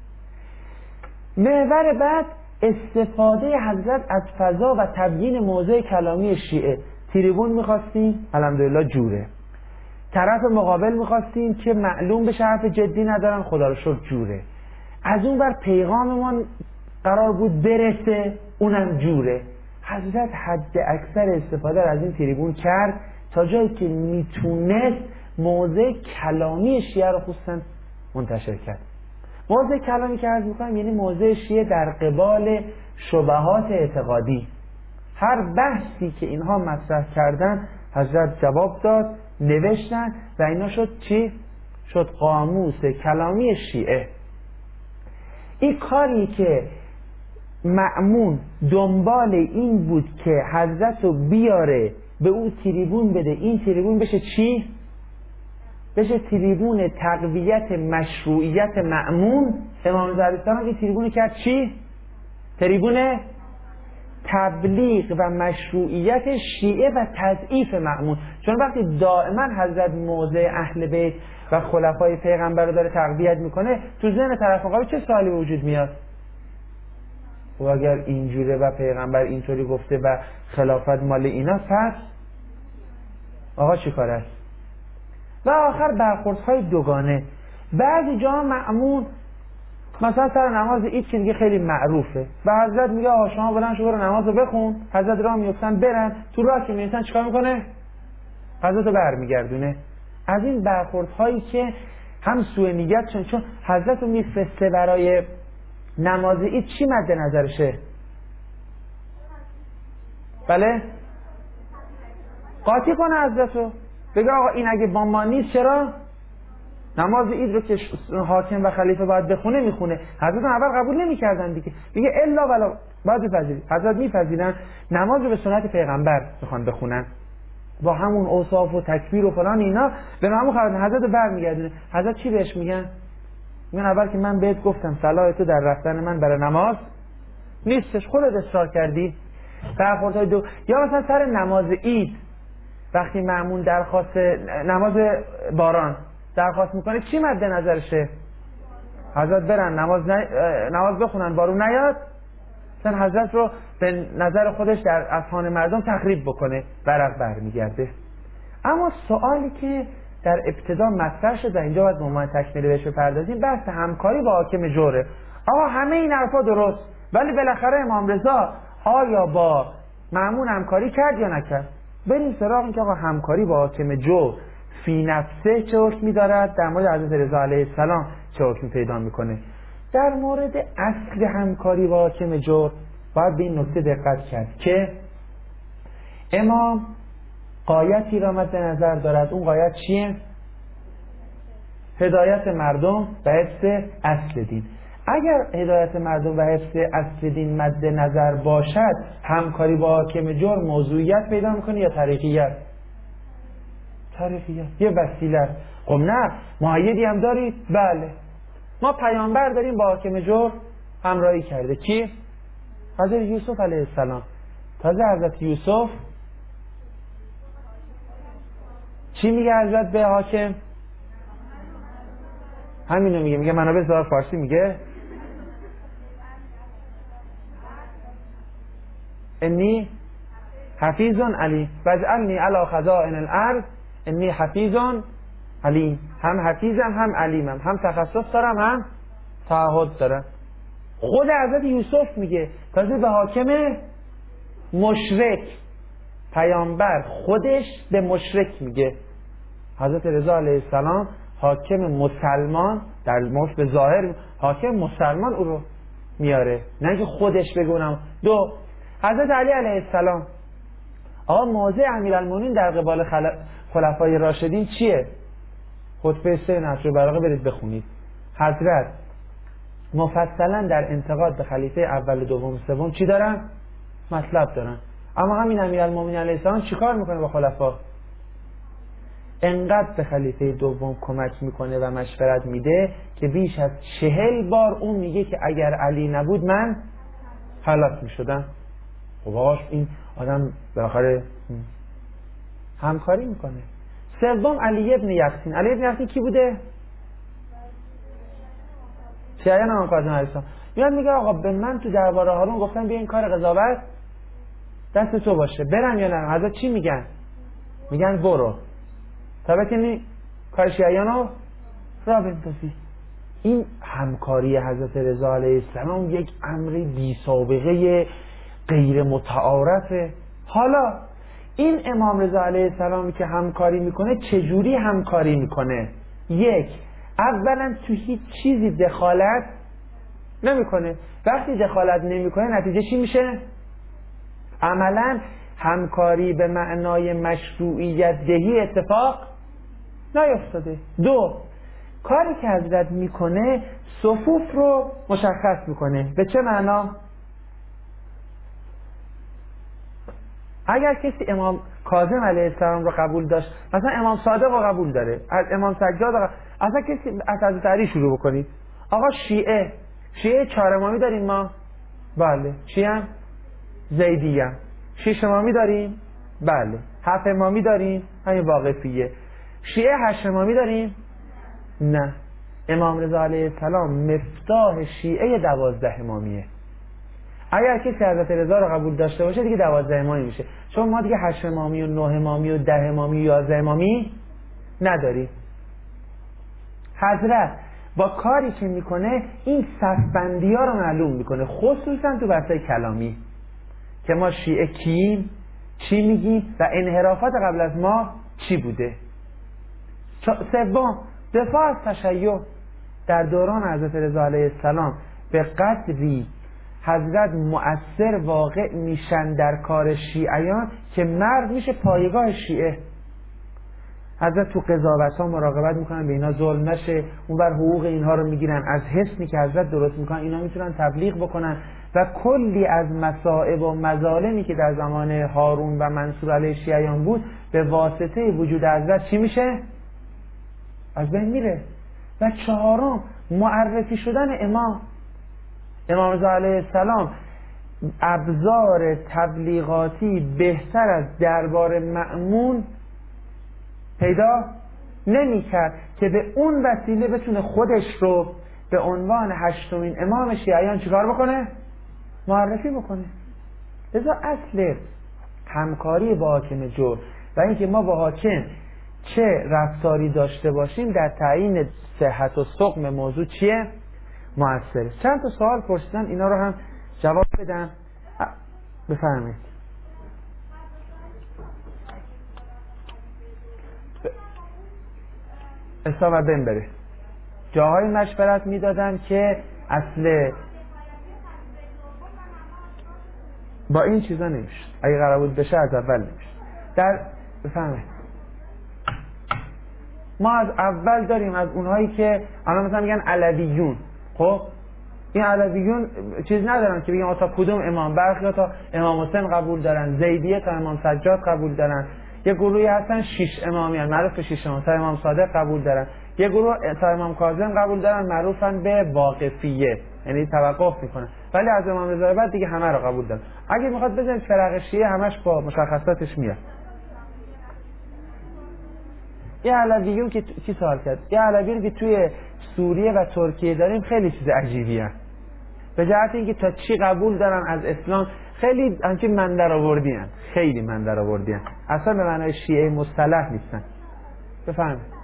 محور بعد استفاده حضرت از فضا و تبیین موضع کلامی شیعه. تریبون میخواستیم الحمدلله جوره، طرف مقابل میخواستیم که معلوم بشه حرف جدی ندارن، خدا رو شکر جوره، از اون بر پیغاممون قرار بود برسه، اونم جوره. حضرت حد اکثر استفاده از این تریبون کرد تا جایی که میتونست موضع کلامی شیعه رو خصوصا منتشر کرد. موضع کلامی که عرض میکنم یعنی موضع شیعه در قبال شبهات اعتقادی. هر بحثی که اینها مطرح کردن حضرت جواب داد، نوشتن و اینا شد چی؟ شد قاموس کلامی شیعه. این کاری که مأمون دنبال این بود که حضرت رو بیاره به او تریبون بده، این تریبون بشه چی؟ بشه تریبون تقویت مشروعیت مأمون. امام رضا علیه السلام این تریبون کرد چی؟ تریبون تبلیغ و مشروعیت شیعه و تضعیف مأمون. چون وقتی دائما حضرت موضع اهل بیت و خلفای پیغمبر رو داره تقویت میکنه، تو ذهن طرف مقابل چه سوالی وجود میاد؟ و اگر اینجوره و پیغمبر اینطوری گفته و خلافت مال اینا، پس آقا چی کار است؟ و آخر برخوردهای دوگانه. بعضی جا مأمون مثلا سر نماز عید که دیگه خیلی معروفه و حضرت میگه آقا شما بلند شو برو نماز رو بخون، حضرت راه میفتن برن، تو راه که میفتن چیکار میکنه؟ حضرت رو برمیگردونه. از این برخوردهایی که هم سوء نیت چون حضرت رو میفرسته برای نماز عید، چی مد نظرشه؟ بله؟ قاطی کنه حضرت رو، بگه آقا این اگه با ما نیست چرا؟ نماز عید رو که حاکم و خلیفه باید بخونه میخونه. حضرت اول قبول نمیکردن دیگه، میگه الا ولا باید بپذیرید. حضرت میپذیرن نماز رو به سنت پیغمبر میخوان بخونن. با همون اوصاف و تکبیر و فلان اینا به معمول خواهد حضرت رو برمیگردونه. حضرت چی بهش میگن؟ میگن اول که من بهت گفتم صلاح تو در رفتن من برای نماز نیستش، خودت اصرار کردی. برخوردهای دو، یا مثلا سر نماز عید وقتی مأمون درخواست نماز باران درخواست میکنه چی مد نظرشه؟ حضرت برن نماز بخونن بارون نیاد، مثلا حضرت رو به نظر خودش در اذهان مردم تخریب بکنه، ورق برمیگرده. اما سوالی که در ابتدا مطرح شد و اینجا باید به عنوان تکمیلی بهش بپردازیم بحث همکاری با حاکم جوره. آقا همه این حرفا درست، ولی بالاخره امام رضا آیا با مأمون همکاری کرد یا نکرد؟ بریم سراغ این که آقا همکاری با حاکم جور فی نفسه چه حکمی دارد، در مورد حضرت رضا علیه السلام چه حکمی پیدا میکنه. در مورد اصل همکاری با حاکم جور باید به این نکته دقت کرد که امام غایتی را مد نظر دارد. اون غایت چیه؟ هدایت مردم و حفظ اصل دین. اگر هدایت مردم و حفظ اصل دین مد نظر باشد، همکاری با حاکم جور موضوعیت پیدا میکنه یا طریقیت؟ طریقیت، یه وسیله است. خب نه، مؤیدی هم دارید؟ بله، ما پیامبر داریم با حاکم جور همراهی کرده. کی؟ حضرت یوسف علیه السلام. تازه حضرت یوسف چی میگه حضرت به حاکم؟ همینو میگه منابع ظاهر فارسی میگه انی حفیظ علیم واجعلنی علی خزائن الارض انی حفیظ علیم. هم حفیظم هم علیمم، هم تخصص دارم هم تعهد دارم. خود حضرت یوسف میگه، تازه به حاکم مشرک. پیامبر خودش به مشرک میگه. حضرت رضا علیه السلام حاکم مسلمان، در مورد به ظاهر حاکم مسلمان او رو میاره، نه که خودش بگونم. دو، حضرت علی علیه السلام. آقا موضع امیرالمومنین در قبال خلفای راشدین چیه؟ خطبه 3 نهج البلاغه برید بخونید. حضرت مفصلا در انتقاد به خلیفه اول دوم سوم چی دارن؟ مطلب دارن. اما همین امیرالمومنین علیه السلام چیکار میکنه با خلفا؟ انقدر به خلیفه دوم کمک میکنه و مشورت میده که بیش از 40 بار اون میگه که اگر علی نبود من هلاک میشدم. خب آقاش این آدم بالاخره همکاری میکنه. سوم علی ابن یقطین. علی ابن یقطین کی بوده؟ شیعیان امام کاظم علیه السلام. میاد میگه آقا به من تو دربار هارون گفتن بیا این کار قضاوت دست تو باشه، برم یا نه؟ حضرت چی میگن؟ میگن برو تا بکنی کار شیعیانو را بندازی. این همکاری حضرت رضا علیه السلام یک امر بی سابقه غیر متعارفه. حالا این امام رضا علیه السلامی که همکاری میکنه چجوری همکاری میکنه؟ یک، اولا تو هیچ چیزی دخالت نمیکنه. وقتی دخالت نمیکنه نتیجه چی میشه؟ عملا همکاری به معنای مشروعیت دهی اتفاق نیفتاده. دو، کاری که حضرت میکنه صفوف رو مشخص میکنه. به چه معنا؟ اگر کسی امام کاظم علیه السلام رو قبول داشت، مثلا امام صادق رو قبول داره، از امام سجاد اصلا کسی از حضرت علی شروع بکنید. آقا شیعه 4 امامی داریم ما؟ بله. شیعه هم زیدی هم 6 امامی داریم؟ بله. 7 امامی داریم؟ همین واقفیه. شیعه 8 امامی داریم؟ نه. امام رضا علیه السلام مفتاح شیعه 12 امامیه. اگر کسی حضرت رضا رو قبول داشته باشه دیگه 12 امامی میشه. چون ما دیگه 8 امامی و 9 امامی و 10 امامی و 11 امامی نداریم. حضرت با کاری که میکنه این صفبندی ها رو معلوم میکنه، خصوصا تو بحث کلامی که ما شیعه کیم، چی میگیم و انحرافات قبل از ما چی بوده. سوم، دفاع از تشیع. در دوران حضرت رضا علیه السلام به قدری حضرت مؤثر واقع میشن در کار شیعیان که مرد میشه پایگاه شیعه. حضرت تو قضاوت ها مراقبت میکنن به اینا ظلم نشه، اونور حقوق اینها رو میگیرن، از حسنی که حضرت درست میکنن اینا میتونن تبلیغ بکنن و کلی از مصائب و مظالمی که در زمان هارون و منصور علیه شیعیان بود به واسطه وجود حضرت چی میشه؟ از بین میره. و چهارم معرفی شدن امام رضا علیه السلام ابزار تبلیغاتی بهتر از دربار مأمون پیدا نمی کرد که به اون وسیله بتونه خودش رو به عنوان 8مین امام شیعیان چیکار بکنه؟ معرفی بکنه. لذا اصل همکاری با حاکم جور و اینکه ما با حاکم چه رفتاری داشته باشیم در تعیین صحت و سقم موضوع چیه؟ مؤثره. چند تا سوال پرسیدن، اینا رو هم جواب بدم. بفرمایید. اصلا بین بره جاهای مشورت میدادن که اصل با این چیزا نمیشه، اگه قرار بود بشه از اول نمیشه. در بفرمایید. ما از اول داریم از اونهایی که الان مثلا میگن علویون. خب این علویون چیز ندارن که بگن تا کدوم امام، برخی تا امام حسین قبول دارن، زیدیه تا امام سجاد قبول دارن، یه گروهی هستن 6 امامیان معروف به 6 امام، تا امام صادق قبول دارن، یه گروه تا امام کاظم قبول دارن معروفن به واقفیه، یعنی توقف میکنن، ولی از امام رضا بعد دیگه همه رو قبول دارن. اگه میخواد بزنید فرق شیعه همش با مشخصاتش میاد. یه علویون که کی سوال کرد؟ یه علویون که توی سوریه و ترکیه داریم خیلی چیز عجیبیه، به جهت اینکه تا چی قبول دارن از اسلام، خیلی همچین من در آوردی هن. خیلی من در آوردی هن. اصلا به معنای شیعه مصطلح نیستن. بفهمید.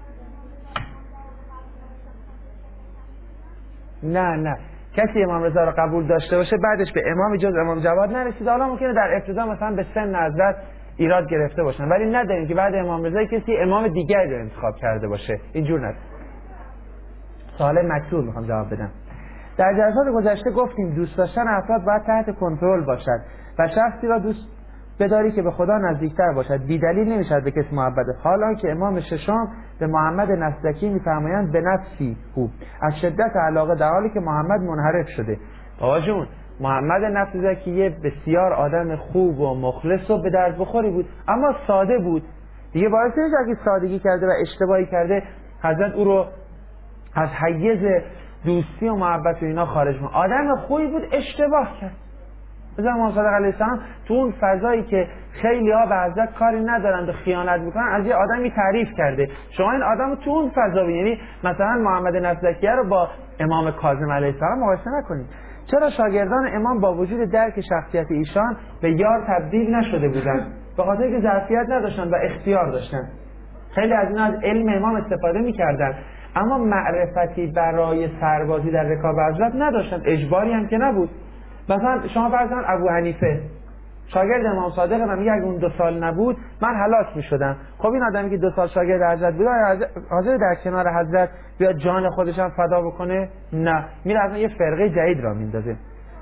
نه کسی امام رضا رو قبول داشته باشه بعدش به امام جز امام جواد نرسید. حالا ممکنه در ابتدا مثلا به سن حضرت ایراد گرفته باشن، ولی نداریم که بعد امام رضا کسی امام دیگری رو انتخاب کرده باشه. اینجور نه. سوال مکتوب میخوام جواب بدم. در جلسات گذشته گفتیم دوست داشتن افراد باید تحت کنترل باشد و شخصی را دوست بداری که به خدا نزدیکتر باشد، بی دلیل نمیشد به کسی محبت. حالا که امام ششم به محمد نسدکی میفرمایند به نفسی او از شدت علاقه، در حالی که محمد منحرف شده. آقا جون، محمد نسدکی بسیار آدم خوب و مخلص و به درد بخوری بود، اما ساده بود دیگه. باعث نمیشه اگه سادگی کرده و اشتباهی کرده حضرت او رو از حیز دوستی و محبت و اینا خارج کنه. آدم خوبی بود، اشتباه کرد. مثلا امام صادق علیه السلام تو اون فضایی که خیلی ها به حضرت کاری ندارند و خیانت میکنن از یه آدمی تعریف کرده. شما این آدم تو اون فضا یعنی مثلا محمد نسدکی رو با امام کاظم علیه السلام مقایسه نکنید. چرا شاگردان امام با وجود درک شخصیت ایشان به یار تبدیل نشده بودند؟ به خاطر اینکه ظرفیت نداشتن و اختیار داشتن. خیلی از اینا از علم امام استفاده میکردن، اما معرفتی برای سربازی در رکاب حضرت نداشتن، اجباری هم که نبود. مثلا شما فرض کن ابو حنیفه شاگرد امام صادق و میگه اگه اون 2 سال نبود من هلاک میشدم. خب این آدمی که 2 سال شاگرد حضرت بود حاضر در کنار حضرت بیاد جان خودش هم فدا بکنه؟ نه، میره اصلا یه فرقه جدید را میندازه.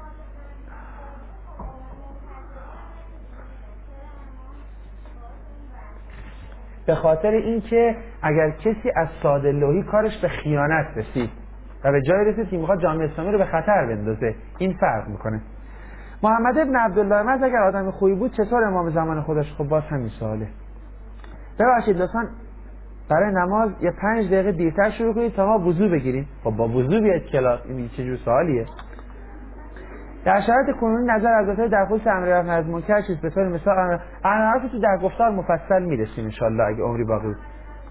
به خاطر اینکه اگر کسی از ساده لوحی کارش به خیانت رسید و به جای رسید که میخواد جامعه اسلامی رو به خطر بندازه، این فرق میکنه. محمد ابن عبدالله مز اگر آدم خوبی بود چطور امام زمان خودش؟ خب باز همین سواله. ببخشید لطفاً برای نماز یه 5 دقیقه دیرتر شروع کنید تا ما وضو بگیریم. خب با وضو بیاد کلاس، این چه جور سوالیه؟ در شرایط کنونی نظر حضرت در خصوص امر معروف نهی از منکر چیز به طور مثال معروف تو در گفتار مفصل میرسیم ان شاء الله اگه عمری باقی بود.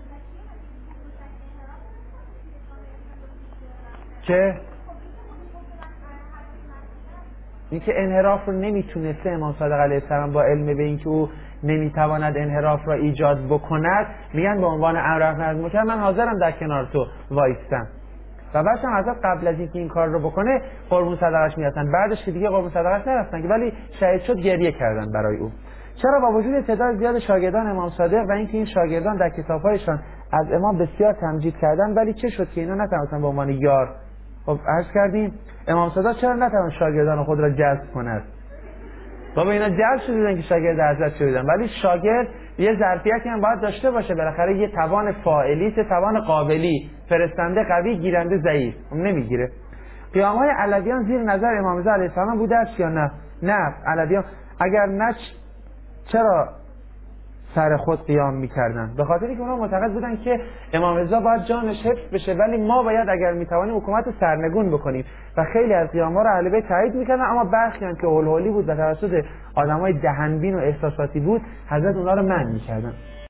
که اینکه انحراف رو نمیتونسته امام صادق علیه السلام با علم به اینکه او نمیتواند انحراف را ایجاد بکند، میگن به عنوان امر معروف نهی از منکر من حاضرم در کنار تو وایستم. و بعدش هم حضرت قبل از اینکه این کار رو بکنه قربون صدقش میرفتن، بعدش که دیگه قربون صدقش نرفتن که ولی شهید شد گریه کردن برای او. چرا با وجود تعداد زیاد شاگردان امام صادق و اینکه این شاگردان در کتاب‌هایشان از امام بسیار تمجید کردن، ولی چه شد که اینا نتونستن به عنوان یار؟ خب عرض کردیم امام صادق چرا نتوان شاگردان خود را جذب کند؟ بابا اینا جذب شدن که شاگرد حضرت شدن، ولی شاگرد یه ظرفیتی هم باید داشته باشه، بالاخره یه توان فاعلی، توان قابلی، فرستنده قوی، گیرنده ضعیف، نمیگیره. قیام‌های علویان زیر نظر امام رضا علیه السلام بوده است یا نه؟ نه. علویان اگر نه چرا سر خود قیام میکردن؟ به خاطری که اونا معتقد بودن که امام رضا باید جانش حفظ بشه، ولی ما باید اگر میتوانیم حکومت سرنگون بکنیم و خیلی از قیام‌ها رو اهل بیت تایید میکردن، اما برخی هم که هولهولی بود و توسط آدمای دهنبین و احساساتی بود، حضرت اونا رو منع میکردن.